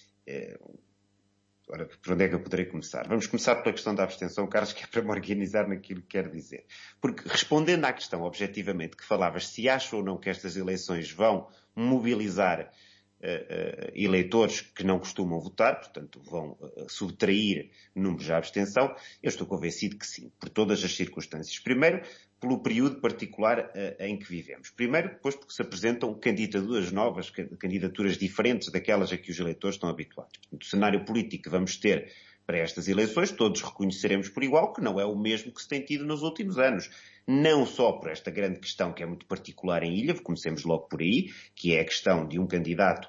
Speaker 4: ora, por onde é que eu poderei começar? Vamos começar pela questão da abstenção, Carlos, que é para me organizar naquilo que quero dizer. Porque, respondendo à questão objetivamente que falavas, se acho ou não que estas eleições vão mobilizar eleitores que não costumam votar, portanto vão subtrair números de abstenção, eu estou convencido que sim, por todas as circunstâncias. Primeiro, pelo período particular em que vivemos. Primeiro, depois porque se apresentam candidaturas novas, candidaturas diferentes daquelas a que os eleitores estão habituados. Portanto, o cenário político que vamos ter para estas eleições, todos reconheceremos por igual que não é o mesmo que se tem tido nos últimos anos. Não só por esta grande questão que é muito particular em Ilha, comecemos logo por aí, que é a questão de um candidato,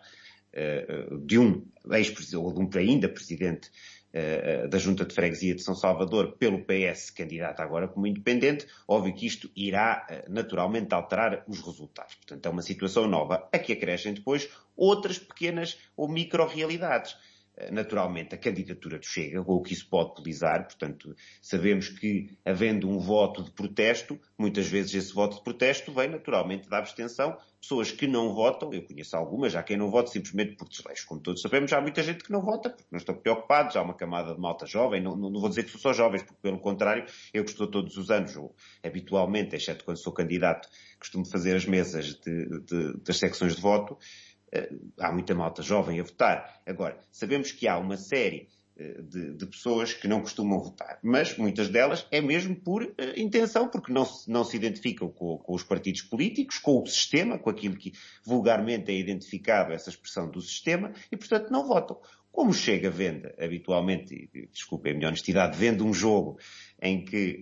Speaker 4: de um ex-presidente, ou de um ainda presidente da Junta de Freguesia de São Salvador, pelo PS, candidato agora como independente. Óbvio que isto irá naturalmente alterar os resultados. Portanto, é uma situação nova, a que acrescem depois outras pequenas ou micro-realidades. Naturalmente, a candidatura do Chega, ou o que isso pode utilizar, portanto, sabemos que, havendo um voto de protesto, muitas vezes esse voto de protesto vem naturalmente da abstenção. Pessoas que não votam, eu conheço algumas, já quem não vota simplesmente por desleixo. Como todos sabemos, há muita gente que não vota porque não estão preocupados, há uma camada de malta jovem, não vou dizer que são só jovens, porque pelo contrário, eu que estou todos os anos, ou habitualmente, exceto quando sou candidato, costumo fazer as mesas das secções de voto. Há muita malta jovem a votar. Agora, sabemos que há uma série de pessoas que não costumam votar, mas muitas delas é mesmo por intenção, porque não se identificam com os partidos políticos, com o sistema, com aquilo que vulgarmente é identificado, essa expressão do sistema, e portanto não votam. Como Chega vende, habitualmente, desculpem a minha honestidade, vende um jogo em que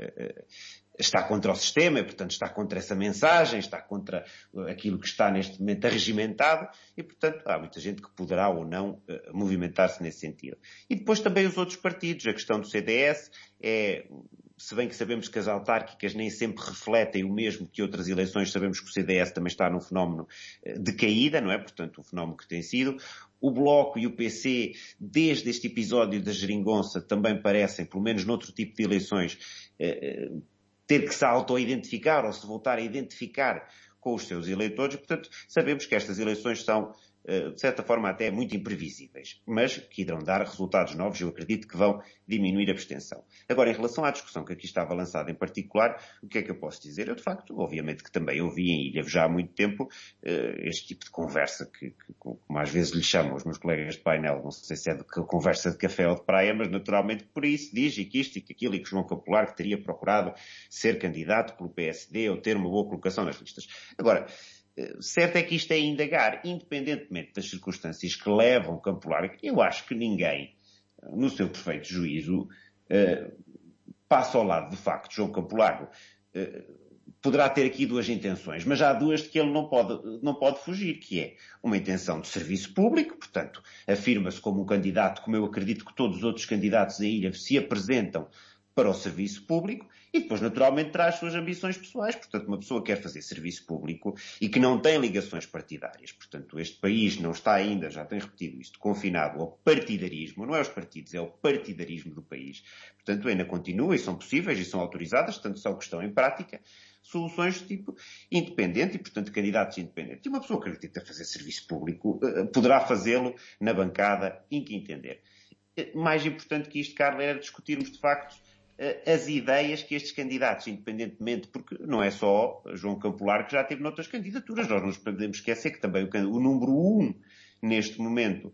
Speaker 4: está contra o sistema e, portanto, está contra essa mensagem, está contra aquilo que está neste momento arregimentado e, portanto, há muita gente que poderá ou não movimentar-se nesse sentido. E depois também os outros partidos, a questão do CDS se bem que sabemos que as autárquicas nem sempre refletem o mesmo que outras eleições, sabemos que o CDS também está num fenómeno de caída, não é? Portanto, um fenómeno que tem sido. O Bloco e o PC, desde este episódio da geringonça, também parecem, pelo menos noutro tipo de eleições, ter que se auto-identificar ou se voltar a identificar com os seus eleitores. Portanto, sabemos que estas eleições são, de certa forma, até muito imprevisíveis, mas que irão dar resultados novos e eu acredito que vão diminuir a abstenção. Agora, em relação à discussão que aqui estava lançada em particular, o que é que eu posso dizer? Eu, de facto, obviamente que também ouvi em Ilha já há muito tempo este tipo de conversa que, como às vezes lhe chamam os meus colegas de painel, não sei se é de conversa de café ou de praia, mas naturalmente por aí se diz e que isto e que aquilo, e que João Campo que teria procurado ser candidato pelo PSD ou ter uma boa colocação nas listas. Agora, certo é que isto é indagar, independentemente das circunstâncias que levam Campo Largo, eu acho que ninguém, no seu perfeito juízo, passa ao lado de facto João Campo Largo. Poderá ter aqui duas intenções, mas há duas de que ele não pode fugir, que é uma intenção de serviço público, portanto, afirma-se como um candidato, como eu acredito que todos os outros candidatos da ilha se apresentam para o serviço público e depois, naturalmente, terá as suas ambições pessoais. Portanto, uma pessoa quer fazer serviço público e que não tem ligações partidárias. Portanto, este país não está ainda, já tenho repetido isto, confinado ao partidarismo. Não é os partidos, é o partidarismo do país. Portanto, ainda continua e são possíveis e são autorizadas, tanto são que estão em prática, soluções de tipo independente e, portanto, candidatos independentes. E uma pessoa que acredita fazer serviço público poderá fazê-lo na bancada em que entender. Mais importante que isto, Carla, era discutirmos, de facto, as ideias que estes candidatos, independentemente, porque não é só João Campolar que já teve noutras candidaturas, nós não nos podemos esquecer que também o número 1 neste momento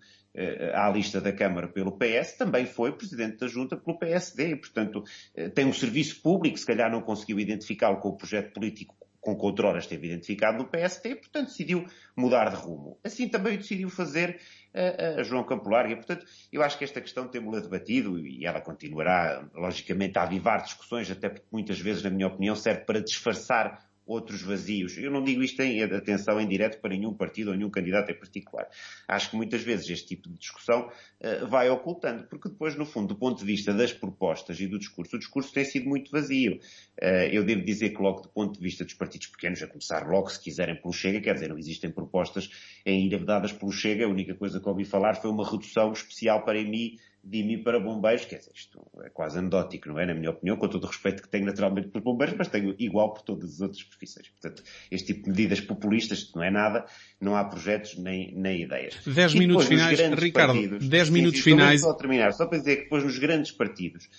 Speaker 4: à lista da Câmara pelo PS também foi Presidente da Junta pelo PSD, e, portanto, tem um serviço público, se calhar não conseguiu identificá-lo com o projeto político com que outrora esteve identificado no PSD, portanto decidiu mudar de rumo. Assim também o decidiu fazer a João Campolar. E, portanto, eu acho que esta questão temos-la debatido e ela continuará, logicamente, a avivar discussões, até porque muitas vezes, na minha opinião, serve para disfarçar outros vazios. Eu não digo isto em atenção em direto para nenhum partido ou nenhum candidato em particular. Acho que muitas vezes este tipo de discussão vai ocultando, porque depois, no fundo, do ponto de vista das propostas e do discurso, o discurso tem sido muito vazio. Eu devo dizer que logo do ponto de vista dos partidos pequenos, a começar logo, se quiserem, pelo Chega, quer dizer, não existem propostas ainda dadas pelo Chega, a única coisa que ouvi falar foi uma redução especial para de IMI para bombeiros, quer dizer, isto é quase anedótico, não é? Na minha opinião, com todo o respeito que tenho naturalmente pelos bombeiros, mas tenho igual por todas as outras profissões. Portanto, este tipo de medidas populistas, isto não é nada, não há projetos nem ideias.
Speaker 1: 10 minutos finais, Ricardo,
Speaker 4: partidos,
Speaker 1: 10 minutos finais.
Speaker 4: Só terminar, só para dizer que depois nos grandes partidos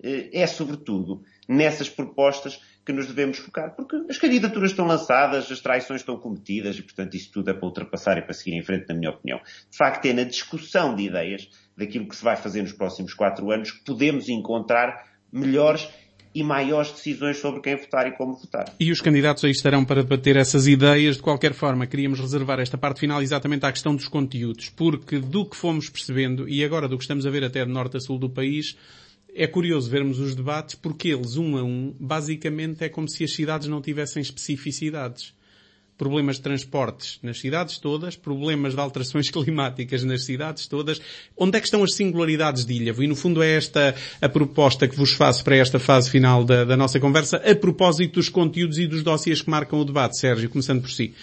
Speaker 4: é sobretudo nessas propostas que nos devemos focar, porque as candidaturas estão lançadas, as traições estão cometidas e, portanto, isso tudo é para ultrapassar e para seguir em frente, na minha opinião. De facto, é na discussão de ideias daquilo que se vai fazer nos próximos 4 anos que podemos encontrar melhores e maiores decisões sobre quem votar e como votar.
Speaker 1: E os candidatos aí estarão para debater essas ideias. De qualquer forma, queríamos reservar esta parte final exatamente à questão dos conteúdos, porque do que fomos percebendo, e agora do que estamos a ver até de norte a sul do país, é curioso vermos os debates, porque eles, um a um, basicamente é como se as cidades não tivessem especificidades. Problemas de transportes nas cidades todas, problemas de alterações climáticas nas cidades todas. Onde é que estão as singularidades de Ilhavo? E no fundo é esta a proposta que vos faço para esta fase final da nossa conversa, a propósito dos conteúdos e dos dossiês que marcam o debate. Sérgio, começando por si.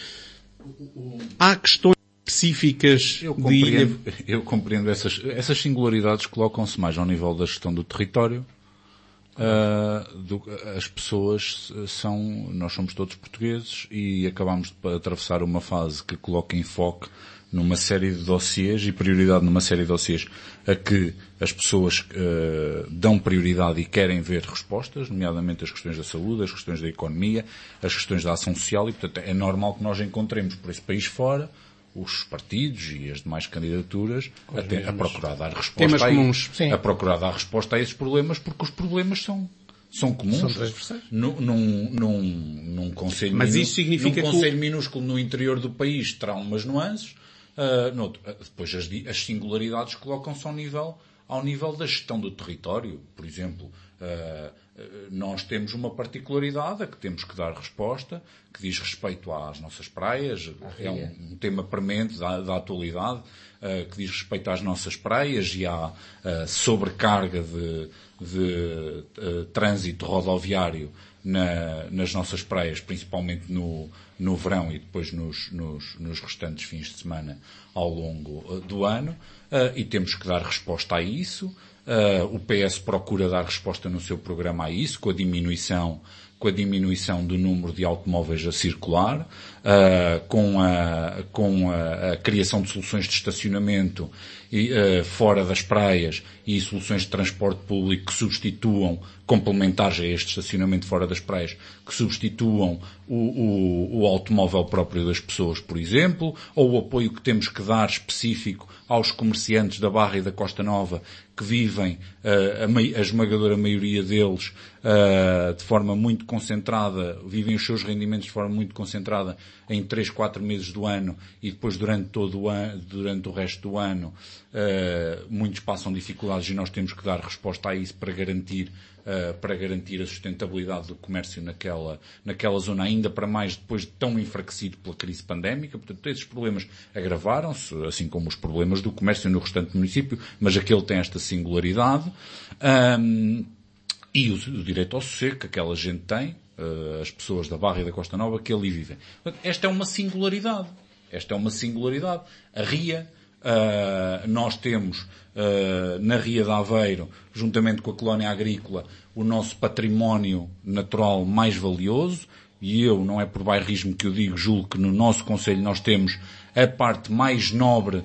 Speaker 1: Há questões específicas de Ilhavo?
Speaker 3: Eu compreendo essas singularidades, colocam-se mais ao nível da gestão do território. As pessoas nós somos todos portugueses e acabamos de atravessar uma fase que coloca enfoque numa série de dossiês e prioridade numa série de dossiês a que as pessoas dão prioridade e querem ver respostas, nomeadamente as questões da saúde, as questões da economia, as questões da ação social, e portanto é normal que nós encontremos por esse país fora os partidos e as demais candidaturas a procurar dar resposta a procurar dar resposta a esses problemas, porque os problemas são comuns.
Speaker 2: São transversais.
Speaker 3: Num conselho,
Speaker 1: mas isso significa
Speaker 3: num conselho minúsculo no interior do país terá umas nuances, depois as singularidades colocam-se ao nível da gestão do território. Por exemplo, nós temos uma particularidade a que temos que dar resposta, que diz respeito às nossas praias, é um tema premente da atualidade, que diz respeito às nossas praias e à sobrecarga de trânsito rodoviário nas nossas praias, principalmente no verão e depois nos restantes fins de semana ao longo do ano, e temos que dar resposta a isso. O PS procura dar resposta no seu programa a isso, com a diminuição do número de automóveis a circular, com a criação de soluções de estacionamento fora das praias e soluções de transporte público que substituam, complementares a este estacionamento fora das praias, que substituam o automóvel próprio das pessoas, por exemplo, ou o apoio que temos que dar específico aos comerciantes da Barra e da Costa Nova que vivem, a esmagadora maioria deles, de forma muito concentrada, vivem os seus rendimentos de forma muito concentrada em 3, 4 meses do ano e depois durante o resto do ano, muitos passam dificuldades e nós temos que dar resposta a isso para garantir a sustentabilidade do comércio naquela zona, ainda para mais depois de tão enfraquecido pela crise pandémica. Portanto, esses problemas agravaram-se, assim como os problemas do comércio no restante município, mas aquele tem esta singularidade. e o direito ao sossego que aquela gente tem, as pessoas da Barra e da Costa Nova que ali vivem. Esta é uma singularidade. A RIA, nós temos na Ria de Aveiro, juntamente com a colónia agrícola, o nosso património natural mais valioso, e eu, não é por bairrismo que eu digo, julgo que no nosso concelho nós temos a parte mais nobre,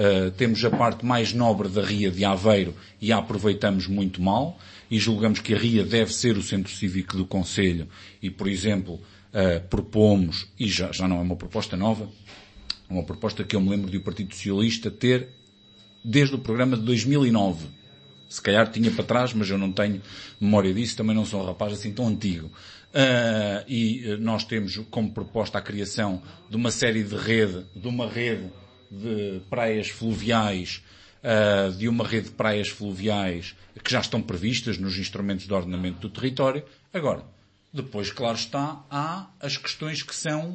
Speaker 3: da Ria de Aveiro e a aproveitamos muito mal, e julgamos que a Ria deve ser o centro cívico do concelho, e, por exemplo, propomos, e já não é uma proposta nova, é uma proposta que eu me lembro de o Partido Socialista ter desde o programa de 2009. Se calhar tinha para trás, mas eu não tenho memória disso, também não sou um rapaz assim tão antigo. E nós temos como proposta a criação de uma série de uma rede de praias fluviais, que já estão previstas nos instrumentos de ordenamento do território. Agora, depois, claro está, há as questões que são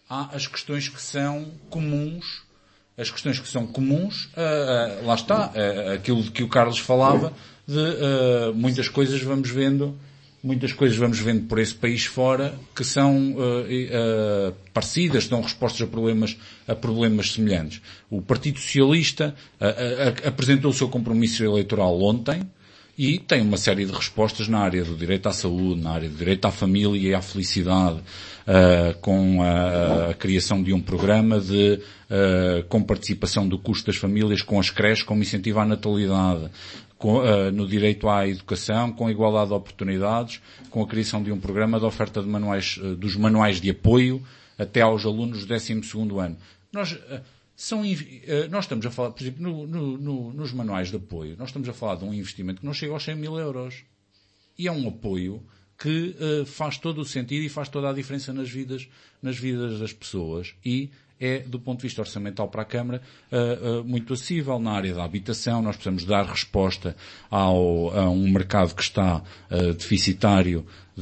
Speaker 3: comuns. As questões que são comuns, lá está, aquilo de que o Carlos falava, de muitas coisas vamos vendo por esse país fora que são parecidas, dão respostas a problemas semelhantes. O Partido Socialista apresentou o seu compromisso eleitoral ontem e tem uma série de respostas na área do direito à saúde, na área do direito à família e à felicidade, com a criação de um programa com participação do custo das famílias, com as creches, como incentivo à natalidade, no direito à educação, com a igualdade de oportunidades, com a criação de um programa de oferta de manuais, dos manuais de apoio até aos alunos do 12º ano. Nós estamos a falar, por exemplo, nos manuais de apoio, nós estamos a falar de um investimento que não chega aos 100.000 euros. E é um apoio que faz todo o sentido e faz toda a diferença nas vidas das pessoas. E é, do ponto de vista orçamental para a Câmara, muito acessível. Na área da habitação, nós precisamos dar resposta a um mercado que está deficitário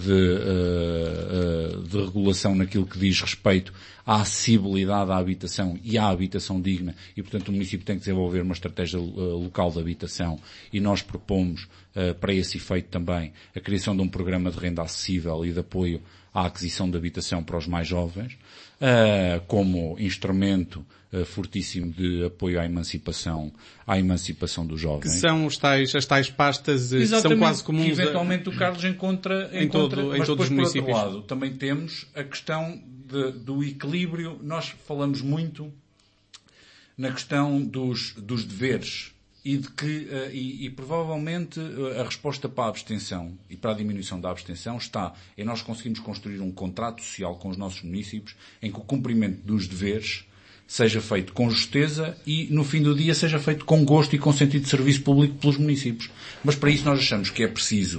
Speaker 3: de regulação naquilo que diz respeito à acessibilidade à habitação e à habitação digna, e portanto o município tem que desenvolver uma estratégia local de habitação, e nós propomos para esse efeito também a criação de um programa de renda acessível e de apoio à aquisição de habitação para os mais jovens, como instrumento fortíssimo de apoio à emancipação dos jovens.
Speaker 1: Que são as tais pastas que são quase comuns.
Speaker 3: Que eventualmente o Carlos encontra
Speaker 1: em todos os municípios.
Speaker 3: Por outro lado, também temos a questão do equilíbrio. Nós falamos muito na questão dos deveres e de que, e provavelmente a resposta para a abstenção e para a diminuição da abstenção está em nós conseguirmos construir um contrato social com os nossos municípios em que o cumprimento dos deveres seja feito com justeza e, no fim do dia, seja feito com gosto e com sentido de serviço público pelos municípios. Mas para isso nós achamos que é preciso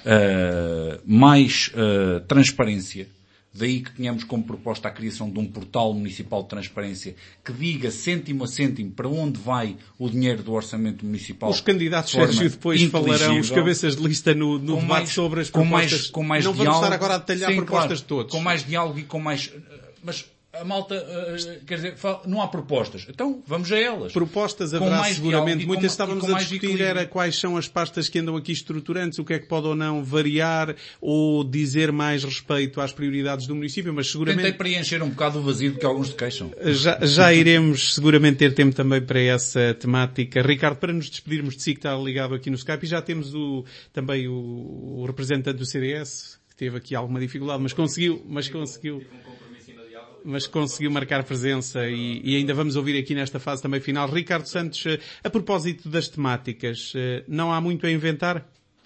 Speaker 3: mais transparência. Daí que tenhamos como proposta a criação de um portal municipal de transparência que diga cêntimo a cêntimo para onde vai o dinheiro do orçamento municipal.
Speaker 1: Os candidatos, Sérgio, depois falarão, os cabeças de lista no debate sobre as propostas.
Speaker 3: Com mais
Speaker 1: não
Speaker 3: diálogo,
Speaker 1: vamos estar agora a detalhar propostas de todos.
Speaker 3: Com mais diálogo e com mais... Mas a malta, quer dizer, não há propostas. Então, vamos a elas.
Speaker 1: Propostas haverá seguramente. Muitas estávamos a discutir era quais são as pastas que andam aqui estruturantes, o que é que pode ou não variar ou dizer mais respeito às prioridades do município, mas seguramente...
Speaker 3: Tentei preencher um bocado o vazio de que alguns se queixam.
Speaker 1: Já iremos seguramente ter tempo também para essa temática. Ricardo, para nos despedirmos de si, que está ligado aqui no Skype, e já temos também o representante do CDS, que teve aqui alguma dificuldade, mas conseguiu marcar presença e ainda vamos ouvir aqui nesta fase também final. Ricardo Santos, a propósito das temáticas, não há muito a inventar?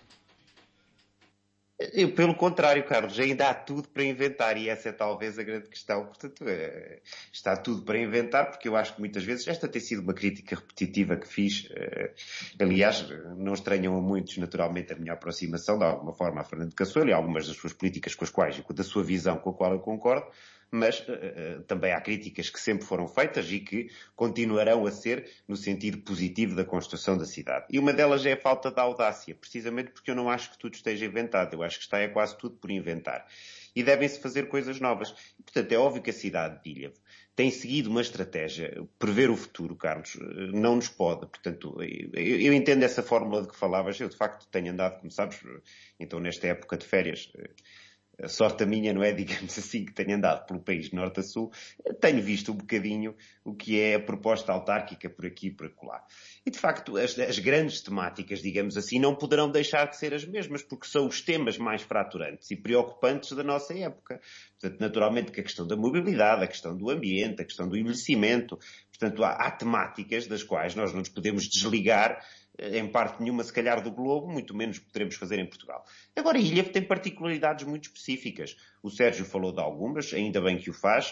Speaker 4: Pelo contrário, Carlos, ainda há tudo para inventar e essa é talvez a grande questão. Portanto, está tudo para inventar, porque eu acho que muitas vezes esta tem sido uma crítica repetitiva que fiz. Aliás, não estranham a muitos, naturalmente, a minha aproximação, de alguma forma, a Fernando Cassuelo e algumas das suas políticas com as quais, e da sua visão com a qual eu concordo. mas também há críticas que sempre foram feitas e que continuarão a ser no sentido positivo da construção da cidade. E uma delas é a falta de audácia, precisamente porque eu não acho que tudo esteja inventado, eu acho que está quase tudo por inventar. E devem-se fazer coisas novas. E, portanto, é óbvio que a cidade de Ilhavo tem seguido uma estratégia, prever o futuro, Carlos, não nos pode. Portanto, eu entendo essa fórmula de que falavas, eu de facto tenho andado, como sabes, então nesta época de férias, a sorte a minha não é, digamos assim, que tenho andado pelo país de norte a sul, tenho visto um bocadinho o que é a proposta autárquica por aqui e por acolá. E, de facto, as grandes temáticas, digamos assim, não poderão deixar de ser as mesmas, porque são os temas mais fraturantes e preocupantes da nossa época. Portanto, naturalmente que a questão da mobilidade, a questão do ambiente, a questão do envelhecimento, portanto, há temáticas das quais nós não nos podemos desligar em parte nenhuma, se calhar, do globo, muito menos poderemos fazer em Portugal. Agora, Ilhavo tem particularidades muito específicas. O Sérgio falou de algumas, ainda bem que o faz.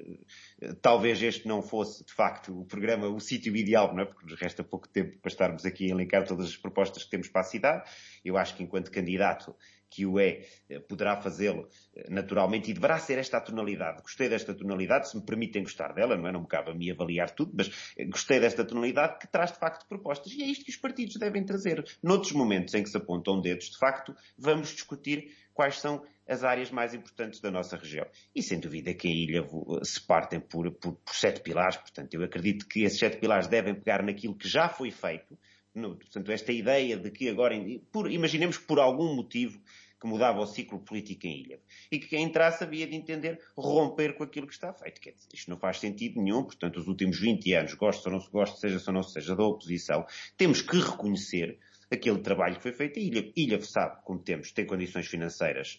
Speaker 4: Talvez este não fosse, de facto, o programa, o sítio ideal, não é? Porque nos resta pouco tempo para estarmos aqui a elencar todas as propostas que temos para a cidade. Eu acho que, enquanto candidato que o poderá fazê-lo naturalmente e deverá ser esta a tonalidade. Gostei desta tonalidade, se me permitem gostar dela, não é? Não me cabe a mim avaliar tudo, mas gostei desta tonalidade que traz de facto propostas. E é isto que os partidos devem trazer. Noutros momentos em que se apontam dedos, de facto, vamos discutir quais são as áreas mais importantes da nossa região. E sem dúvida que em Ilhavo se partem por 7 pilares, portanto eu acredito que esses 7 pilares devem pegar naquilo que já foi feito. Portanto, esta ideia de que agora, imaginemos que por algum motivo que mudava o ciclo político em Ilhavo e que quem entrasse havia de entender romper com aquilo que está feito. Quer dizer, isto não faz sentido nenhum, portanto, os últimos 20 anos, gosto ou não se gosta, seja ou não seja da oposição, temos que reconhecer aquele trabalho que foi feito em Ilhavo. Ilhavo sabe, como temos, tem condições financeiras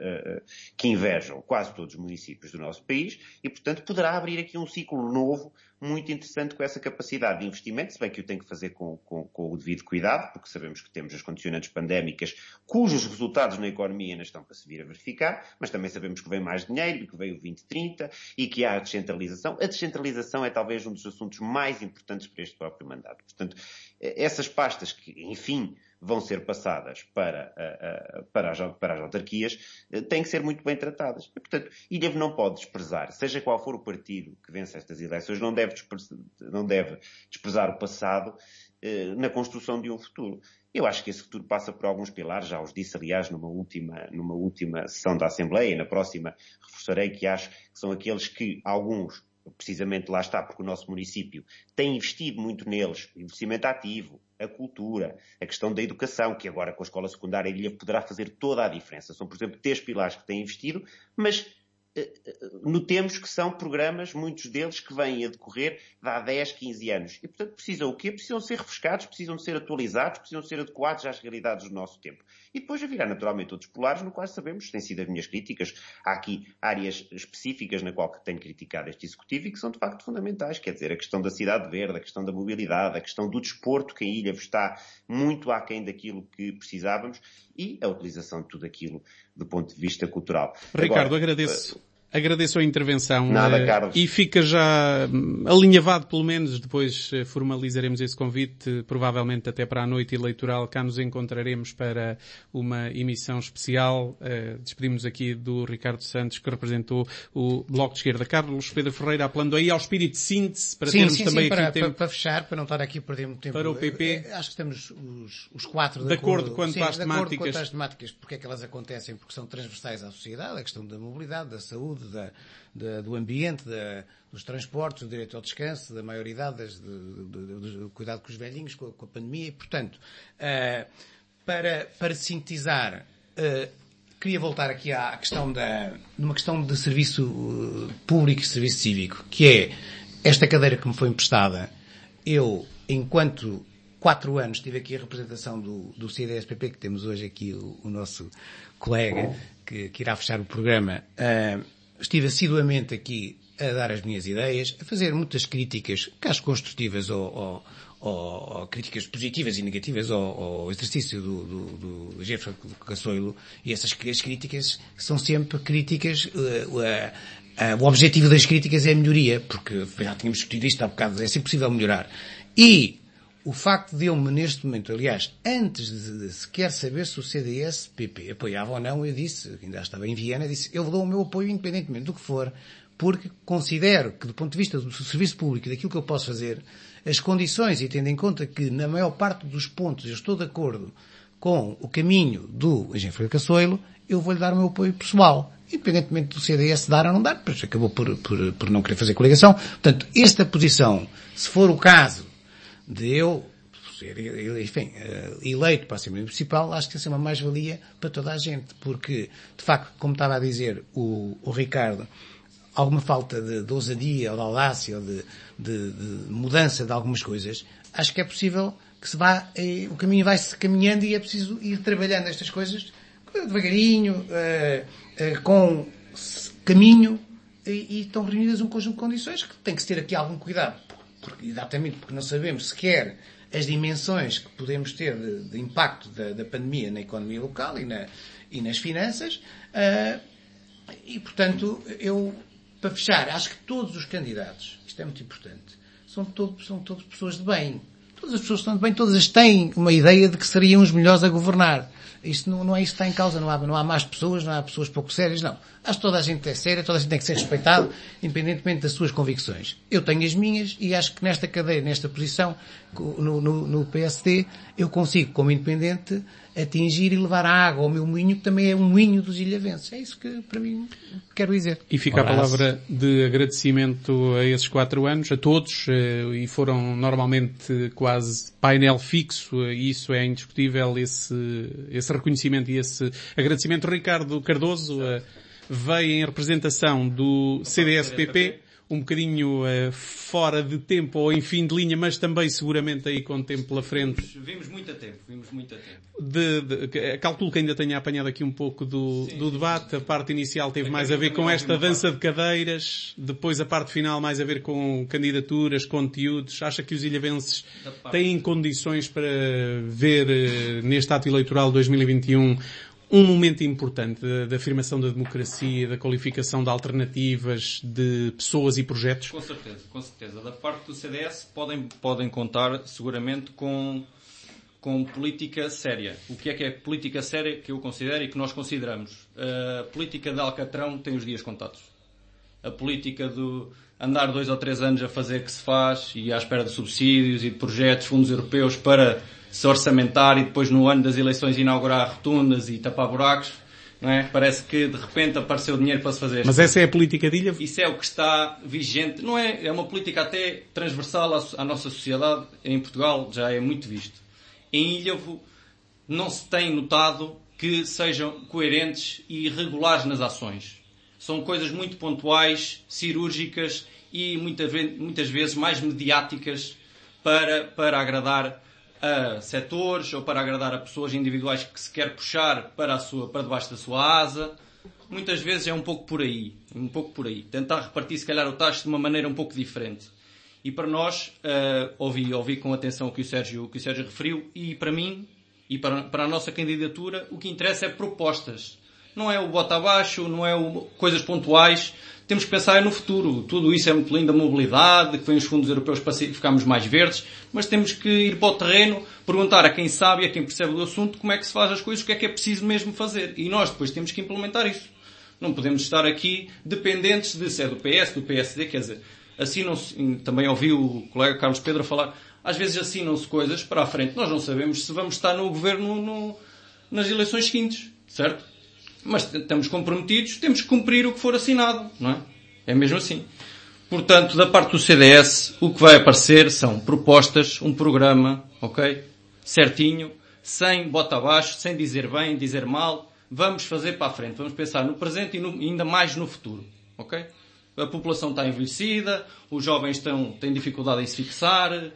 Speaker 4: que invejam quase todos os municípios do nosso país e, portanto, poderá abrir aqui um ciclo novo, muito interessante, com essa capacidade de investimento, se bem que o tem que fazer com o devido cuidado, porque sabemos que temos as condicionantes pandémicas, cujos resultados na economia ainda estão para se vir a verificar, mas também sabemos que vem mais dinheiro, que veio o 2030 e que há a descentralização. A descentralização é talvez um dos assuntos mais importantes para este próprio mandato. Portanto, essas pastas que, enfim, vão ser passadas para as autarquias, têm que ser muito bem tratadas. E, portanto, Ilhavo não pode desprezar, seja qual for o partido que vence estas eleições, não deve desprezar o passado na construção de um futuro. Eu acho que esse futuro passa por alguns pilares, já os disse, aliás, numa última sessão da Assembleia, e na próxima reforçarei que acho que são aqueles que alguns, precisamente lá está, porque o nosso município tem investido muito neles, o investimento ativo, a cultura, a questão da educação, que agora com a escola secundária Ilhavo poderá fazer toda a diferença. São, por exemplo, 3 pilares que têm investido, mas notemos que são programas, muitos deles, que vêm a decorrer de há 10, 15 anos. E, portanto, precisam o quê? Precisam ser refrescados, precisam de ser atualizados, precisam ser adequados às realidades do nosso tempo. E depois haverá, naturalmente, outros pilares, no qual sabemos, têm sido as minhas críticas, há aqui áreas específicas na qual tenho criticado este Executivo e que são, de facto, fundamentais. Quer dizer, a questão da cidade verde, a questão da mobilidade, a questão do desporto, que em Ilhavo está muito aquém daquilo que precisávamos, e a utilização de tudo aquilo do ponto de vista cultural.
Speaker 1: Ricardo, agradeço a intervenção.
Speaker 4: Nada, Carlos.
Speaker 1: E fica já alinhavado, pelo menos, depois formalizaremos esse convite, provavelmente até para a noite eleitoral, cá nos encontraremos para uma emissão especial. Despedimos aqui do Ricardo Santos, que representou o Bloco de Esquerda. Carlos Pedro Ferreira, apelando aí ao espírito de síntese, para termos também aqui tempo
Speaker 2: para fechar, para não estar aqui a perder muito tempo.
Speaker 1: Para o PP.
Speaker 2: Acho que estamos os 4
Speaker 1: de acordo quanto às
Speaker 2: temáticas, porque é que elas acontecem, porque são transversais à sociedade, a questão da mobilidade, da saúde, do ambiente, dos transportes, do direito ao descanso, da maioridade, do cuidado com os velhinhos, com a pandemia, e, portanto, para sintetizar, queria voltar aqui à questão numa questão de serviço público e serviço cívico, que é esta cadeira que me foi emprestada. Eu, enquanto 4 anos tive aqui a representação do CDS-PP, que temos hoje aqui o nosso colega, que irá fechar o programa, estive assiduamente aqui a dar as minhas ideias, a fazer muitas críticas, caso construtivas ou críticas positivas e negativas ao exercício do Jefferson Cassoilo, e as críticas são sempre críticas, o objetivo das críticas é a melhoria, porque já tínhamos discutido isto há bocado, é sempre possível melhorar. E o facto de eu-me neste momento, aliás, antes de sequer saber se o CDS-PP apoiava ou não, eu disse, ainda estava em Viena, disse, eu dou o meu apoio independentemente do que for, porque considero que do ponto de vista do serviço público e daquilo que eu posso fazer, as condições, e tendo em conta que na maior parte dos pontos eu estou de acordo com o caminho do engenheiro Ferreira Cassoilo, eu vou-lhe dar o meu apoio pessoal. Independentemente do CDS dar ou não dar, pois acabou por não querer fazer coligação. Portanto, esta posição, se for o caso de eu ser, enfim, eleito para a Assembleia Municipal, acho que essa é uma mais-valia para toda a gente, porque, de facto, como estava a dizer o Ricardo, alguma falta de ousadia ou de audácia ou de mudança de algumas coisas, acho que é possível que se vá, o caminho vai-se caminhando e é preciso ir trabalhando estas coisas devagarinho, com caminho, e estão reunidas um conjunto de condições que tem que se ter aqui algum cuidado, exatamente porque não sabemos sequer as dimensões que podemos ter de impacto da pandemia na economia local e nas finanças, e portanto, para fechar, acho que todos os candidatos, isto é muito importante, são todos pessoas de bem. Todas as pessoas estão de bem, todas têm uma ideia de que seriam os melhores a governar. Isto não é isso que está em causa, não há más pessoas, não há pessoas pouco sérias, não. Acho que toda a gente é séria, toda a gente tem que ser respeitado, independentemente das suas convicções. Eu tenho as minhas e acho que nesta cadeira, nesta posição, no PSD, eu consigo, como independente, atingir e levar a água ao meu moinho, que também é um moinho dos ilhavenses. É isso que, para mim, quero dizer.
Speaker 1: E fica a palavra de agradecimento a esses 4 anos, a todos, e foram normalmente quase painel fixo, e isso é indiscutível, esse reconhecimento e esse agradecimento. Ricardo Cardoso veio em representação do CDS-PP, um bocadinho fora de tempo ou em fim de linha, mas também seguramente aí com tempo pela frente.
Speaker 5: Vimos muito a tempo.
Speaker 1: Calculo que ainda tenha apanhado aqui um pouco do debate. A parte inicial teve mais a ver com esta dança de cadeiras, depois a parte final mais a ver com candidaturas, conteúdos. Acha que os ilhavenses têm condições para ver neste ato eleitoral 2021 um momento importante da afirmação da democracia, da qualificação de alternativas, de pessoas e projetos?
Speaker 5: Com certeza. Da parte do CDS podem contar seguramente com política séria. O que é política séria que eu considero e que nós consideramos? A política de Alcatrão tem os dias contados. A política do andar 2 ou 3 anos a fazer que se faz e à espera de subsídios e de projetos, fundos europeus para se orçamentar e depois no ano das eleições inaugurar rotundas e tapar buracos, não é? Parece que de repente apareceu dinheiro para se fazer.
Speaker 1: Mas essa é a política de Ilhavo?
Speaker 5: Isso é o que está vigente. Não é? É uma política até transversal à nossa sociedade. Em Portugal já é muito visto. Em Ilhavo não se tem notado que sejam coerentes e regulares nas ações. São coisas muito pontuais, cirúrgicas e muitas vezes mais mediáticas para agradar a setores ou para agradar a pessoas individuais que se quer puxar para debaixo da sua asa. Muitas vezes é um pouco por aí. Tentar repartir, se calhar, o tacho de uma maneira um pouco diferente. E para nós, ouvi com atenção o que o Sérgio referiu, e para mim, e para a nossa candidatura, o que interessa é propostas. Não é o bota abaixo, não é coisas pontuais. Temos que pensar no futuro. Tudo isso é muito lindo, a mobilidade, que vem os fundos europeus para ficarmos mais verdes, mas temos que ir para o terreno, perguntar a quem sabe, a quem percebe do assunto, como é que se faz as coisas, o que é preciso mesmo fazer. E nós depois temos que implementar isso. Não podemos estar aqui dependentes de se é do PS, do PSD, quer dizer, assinam-se, também ouvi o colega Carlos Pedro falar, às vezes assinam-se coisas para a frente. Nós não sabemos se vamos estar no governo nas eleições seguintes, certo? Mas estamos comprometidos, temos que cumprir o que for assinado, não é? É mesmo assim. Portanto, da parte do CDS, o que vai aparecer são propostas, um programa, ok? Certinho, sem bota abaixo, sem dizer bem, dizer mal. Vamos fazer para a frente, vamos pensar no presente e ainda mais no futuro, ok? A população está envelhecida, os jovens têm dificuldade em se fixar,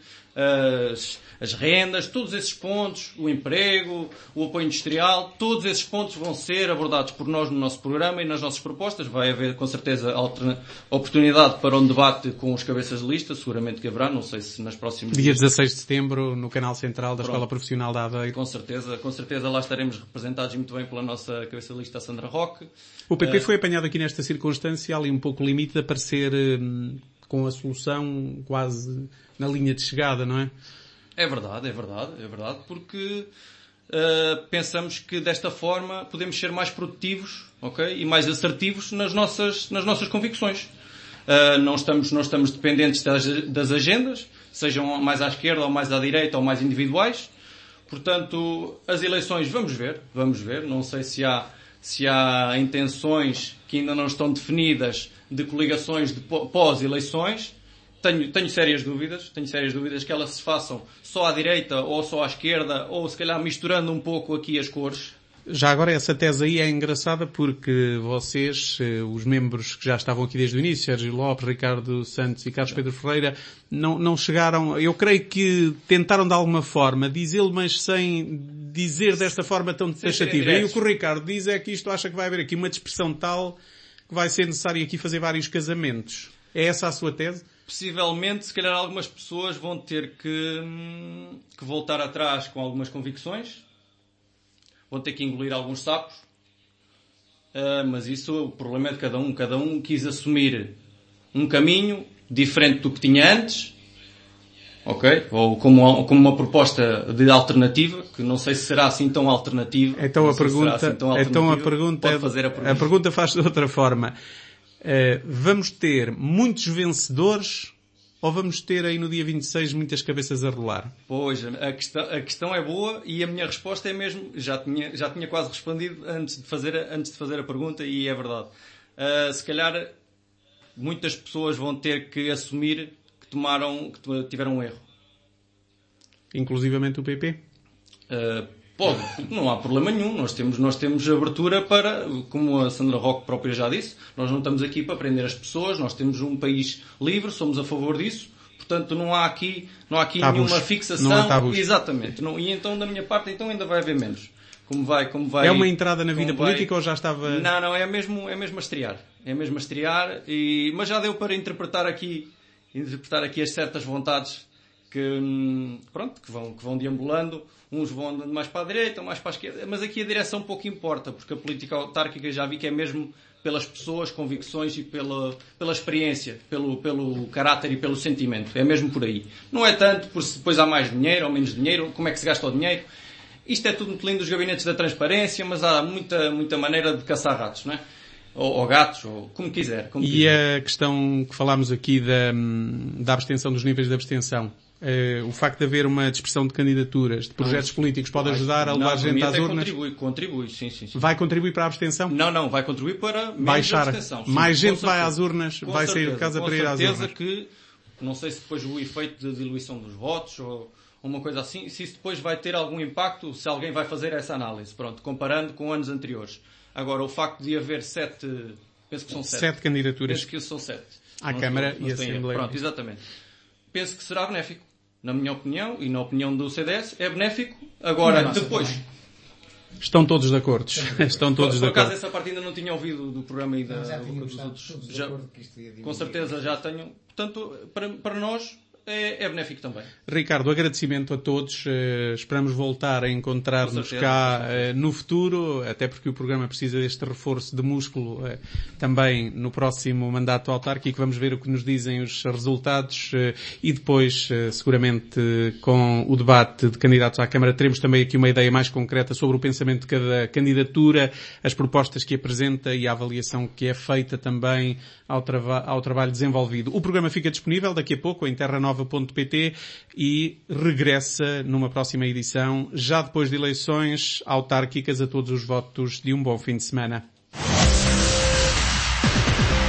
Speaker 5: as rendas, todos esses pontos, o emprego, o apoio industrial, todos esses pontos vão ser abordados por nós no nosso programa e nas nossas propostas. Vai haver, com certeza, oportunidade para um debate com os cabeças de lista, seguramente que haverá, não sei se nas próximas...
Speaker 1: Dia 16 de setembro, no canal central da Escola Profissional da Aveiro.
Speaker 5: Com certeza lá estaremos representados muito bem pela nossa cabeça de lista, a Sandra Roque.
Speaker 1: O PP foi apanhado aqui nesta circunstância, ali um pouco limite, de aparecer com a solução quase na linha de chegada, não é?
Speaker 5: É verdade, porque pensamos que desta forma podemos ser mais produtivos, ok? E mais assertivos nas nossas convicções. Não estamos dependentes das agendas, sejam mais à esquerda ou mais à direita ou mais individuais. Portanto, as eleições vamos ver. Não sei se há intenções que ainda não estão definidas de coligações de pós-eleições. Tenho sérias dúvidas que elas se façam só à direita ou só à esquerda, ou se calhar misturando um pouco aqui as cores.
Speaker 1: Já agora essa tese aí é engraçada porque vocês, os membros que já estavam aqui desde o início, Sérgio Lopes, Ricardo Santos e Carlos Pedro Ferreira, não chegaram, eu creio que tentaram de alguma forma dizê-lo, mas sem dizer desta forma tão taxativa. E o que o Ricardo diz é que isto acha que vai haver aqui uma dispersão tal que vai ser necessário aqui fazer vários casamentos. É essa a sua tese?
Speaker 5: Possivelmente, se calhar algumas pessoas vão ter que voltar atrás com algumas convicções. Vão ter que engolir alguns sapos. Mas isso, o problema é de cada um. Cada um quis assumir um caminho diferente do que tinha antes. Ok? Ou como uma proposta de alternativa, que não sei se será assim tão alternativa.
Speaker 1: Então a pergunta faz de outra forma. Vamos ter muitos vencedores ou vamos ter aí no dia 26 muitas cabeças a rolar?
Speaker 5: Pois, a questão é boa e a minha resposta é mesmo, já tinha quase respondido antes de fazer a pergunta e é verdade. Se calhar muitas pessoas vão ter que assumir que tiveram um erro.
Speaker 1: Inclusivamente o PP?
Speaker 5: Pode, não há problema nenhum. Nós temos abertura para, como a Sandra Roque própria já disse, nós não estamos aqui para prender as pessoas, nós temos um país livre, somos a favor disso, portanto não há aqui nenhuma fixação.
Speaker 1: Não há tabus.
Speaker 5: Exatamente. E então da minha parte então ainda vai haver menos. Como vai,
Speaker 1: é uma entrada na vida política ou já estava...
Speaker 5: Não, é mesmo a estrear. Mas já deu para interpretar aqui as certas vontades que vão deambulando. Uns vão andando mais para a direita, mais para a esquerda, mas aqui a direção pouco importa, porque a política autárquica já vi que é mesmo pelas pessoas, convicções e pela experiência, pelo caráter e pelo sentimento. É mesmo por aí. Não é tanto por se depois há mais dinheiro ou menos dinheiro, como é que se gasta o dinheiro. Isto é tudo muito lindo dos gabinetes da transparência, mas há muita maneira de caçar ratos, não é? Ou gatos, ou como quiser.
Speaker 1: A questão que falámos aqui da abstenção, dos níveis de abstenção. O facto de haver uma dispersão de candidaturas, de projetos políticos, pode ajudar a levar gente às urnas?
Speaker 5: Contribui, sim.
Speaker 1: Vai contribuir para a abstenção?
Speaker 5: Não, vai contribuir para menos abstenção. Sim,
Speaker 1: mais gente vai às urnas, vai sair de casa para ir às urnas.
Speaker 5: Com certeza que, não sei se depois o efeito de diluição dos votos ou uma coisa assim, se isso depois vai ter algum impacto, se alguém vai fazer essa análise, comparando com anos anteriores. Agora, o facto de haver penso que são 7
Speaker 1: candidaturas.
Speaker 5: Penso que são 7.
Speaker 1: À Câmara e Assembleia.
Speaker 5: Pronto, exatamente. Penso que será benéfico. Na minha opinião, e na opinião do CDS, é benéfico. Agora, depois...
Speaker 1: Também. Estão todos de acordo.
Speaker 5: Por acaso, essa parte ainda não tinha ouvido do programa e dos outros. Com certeza já tenho. Portanto, para nós... É benéfico também.
Speaker 1: Ricardo, agradecimento a todos. Esperamos voltar a encontrar-nos cá no futuro, até porque o programa precisa deste reforço de músculo também no próximo mandato autárquico. Vamos ver o que nos dizem os resultados e depois, seguramente, com o debate de candidatos à Câmara, teremos também aqui uma ideia mais concreta sobre o pensamento de cada candidatura, as propostas que apresenta e a avaliação que é feita também ao trabalho desenvolvido. O programa fica disponível daqui a pouco em terranova.pt e regressa numa próxima edição, já depois de eleições autárquicas. A todos os votos de um bom fim de semana.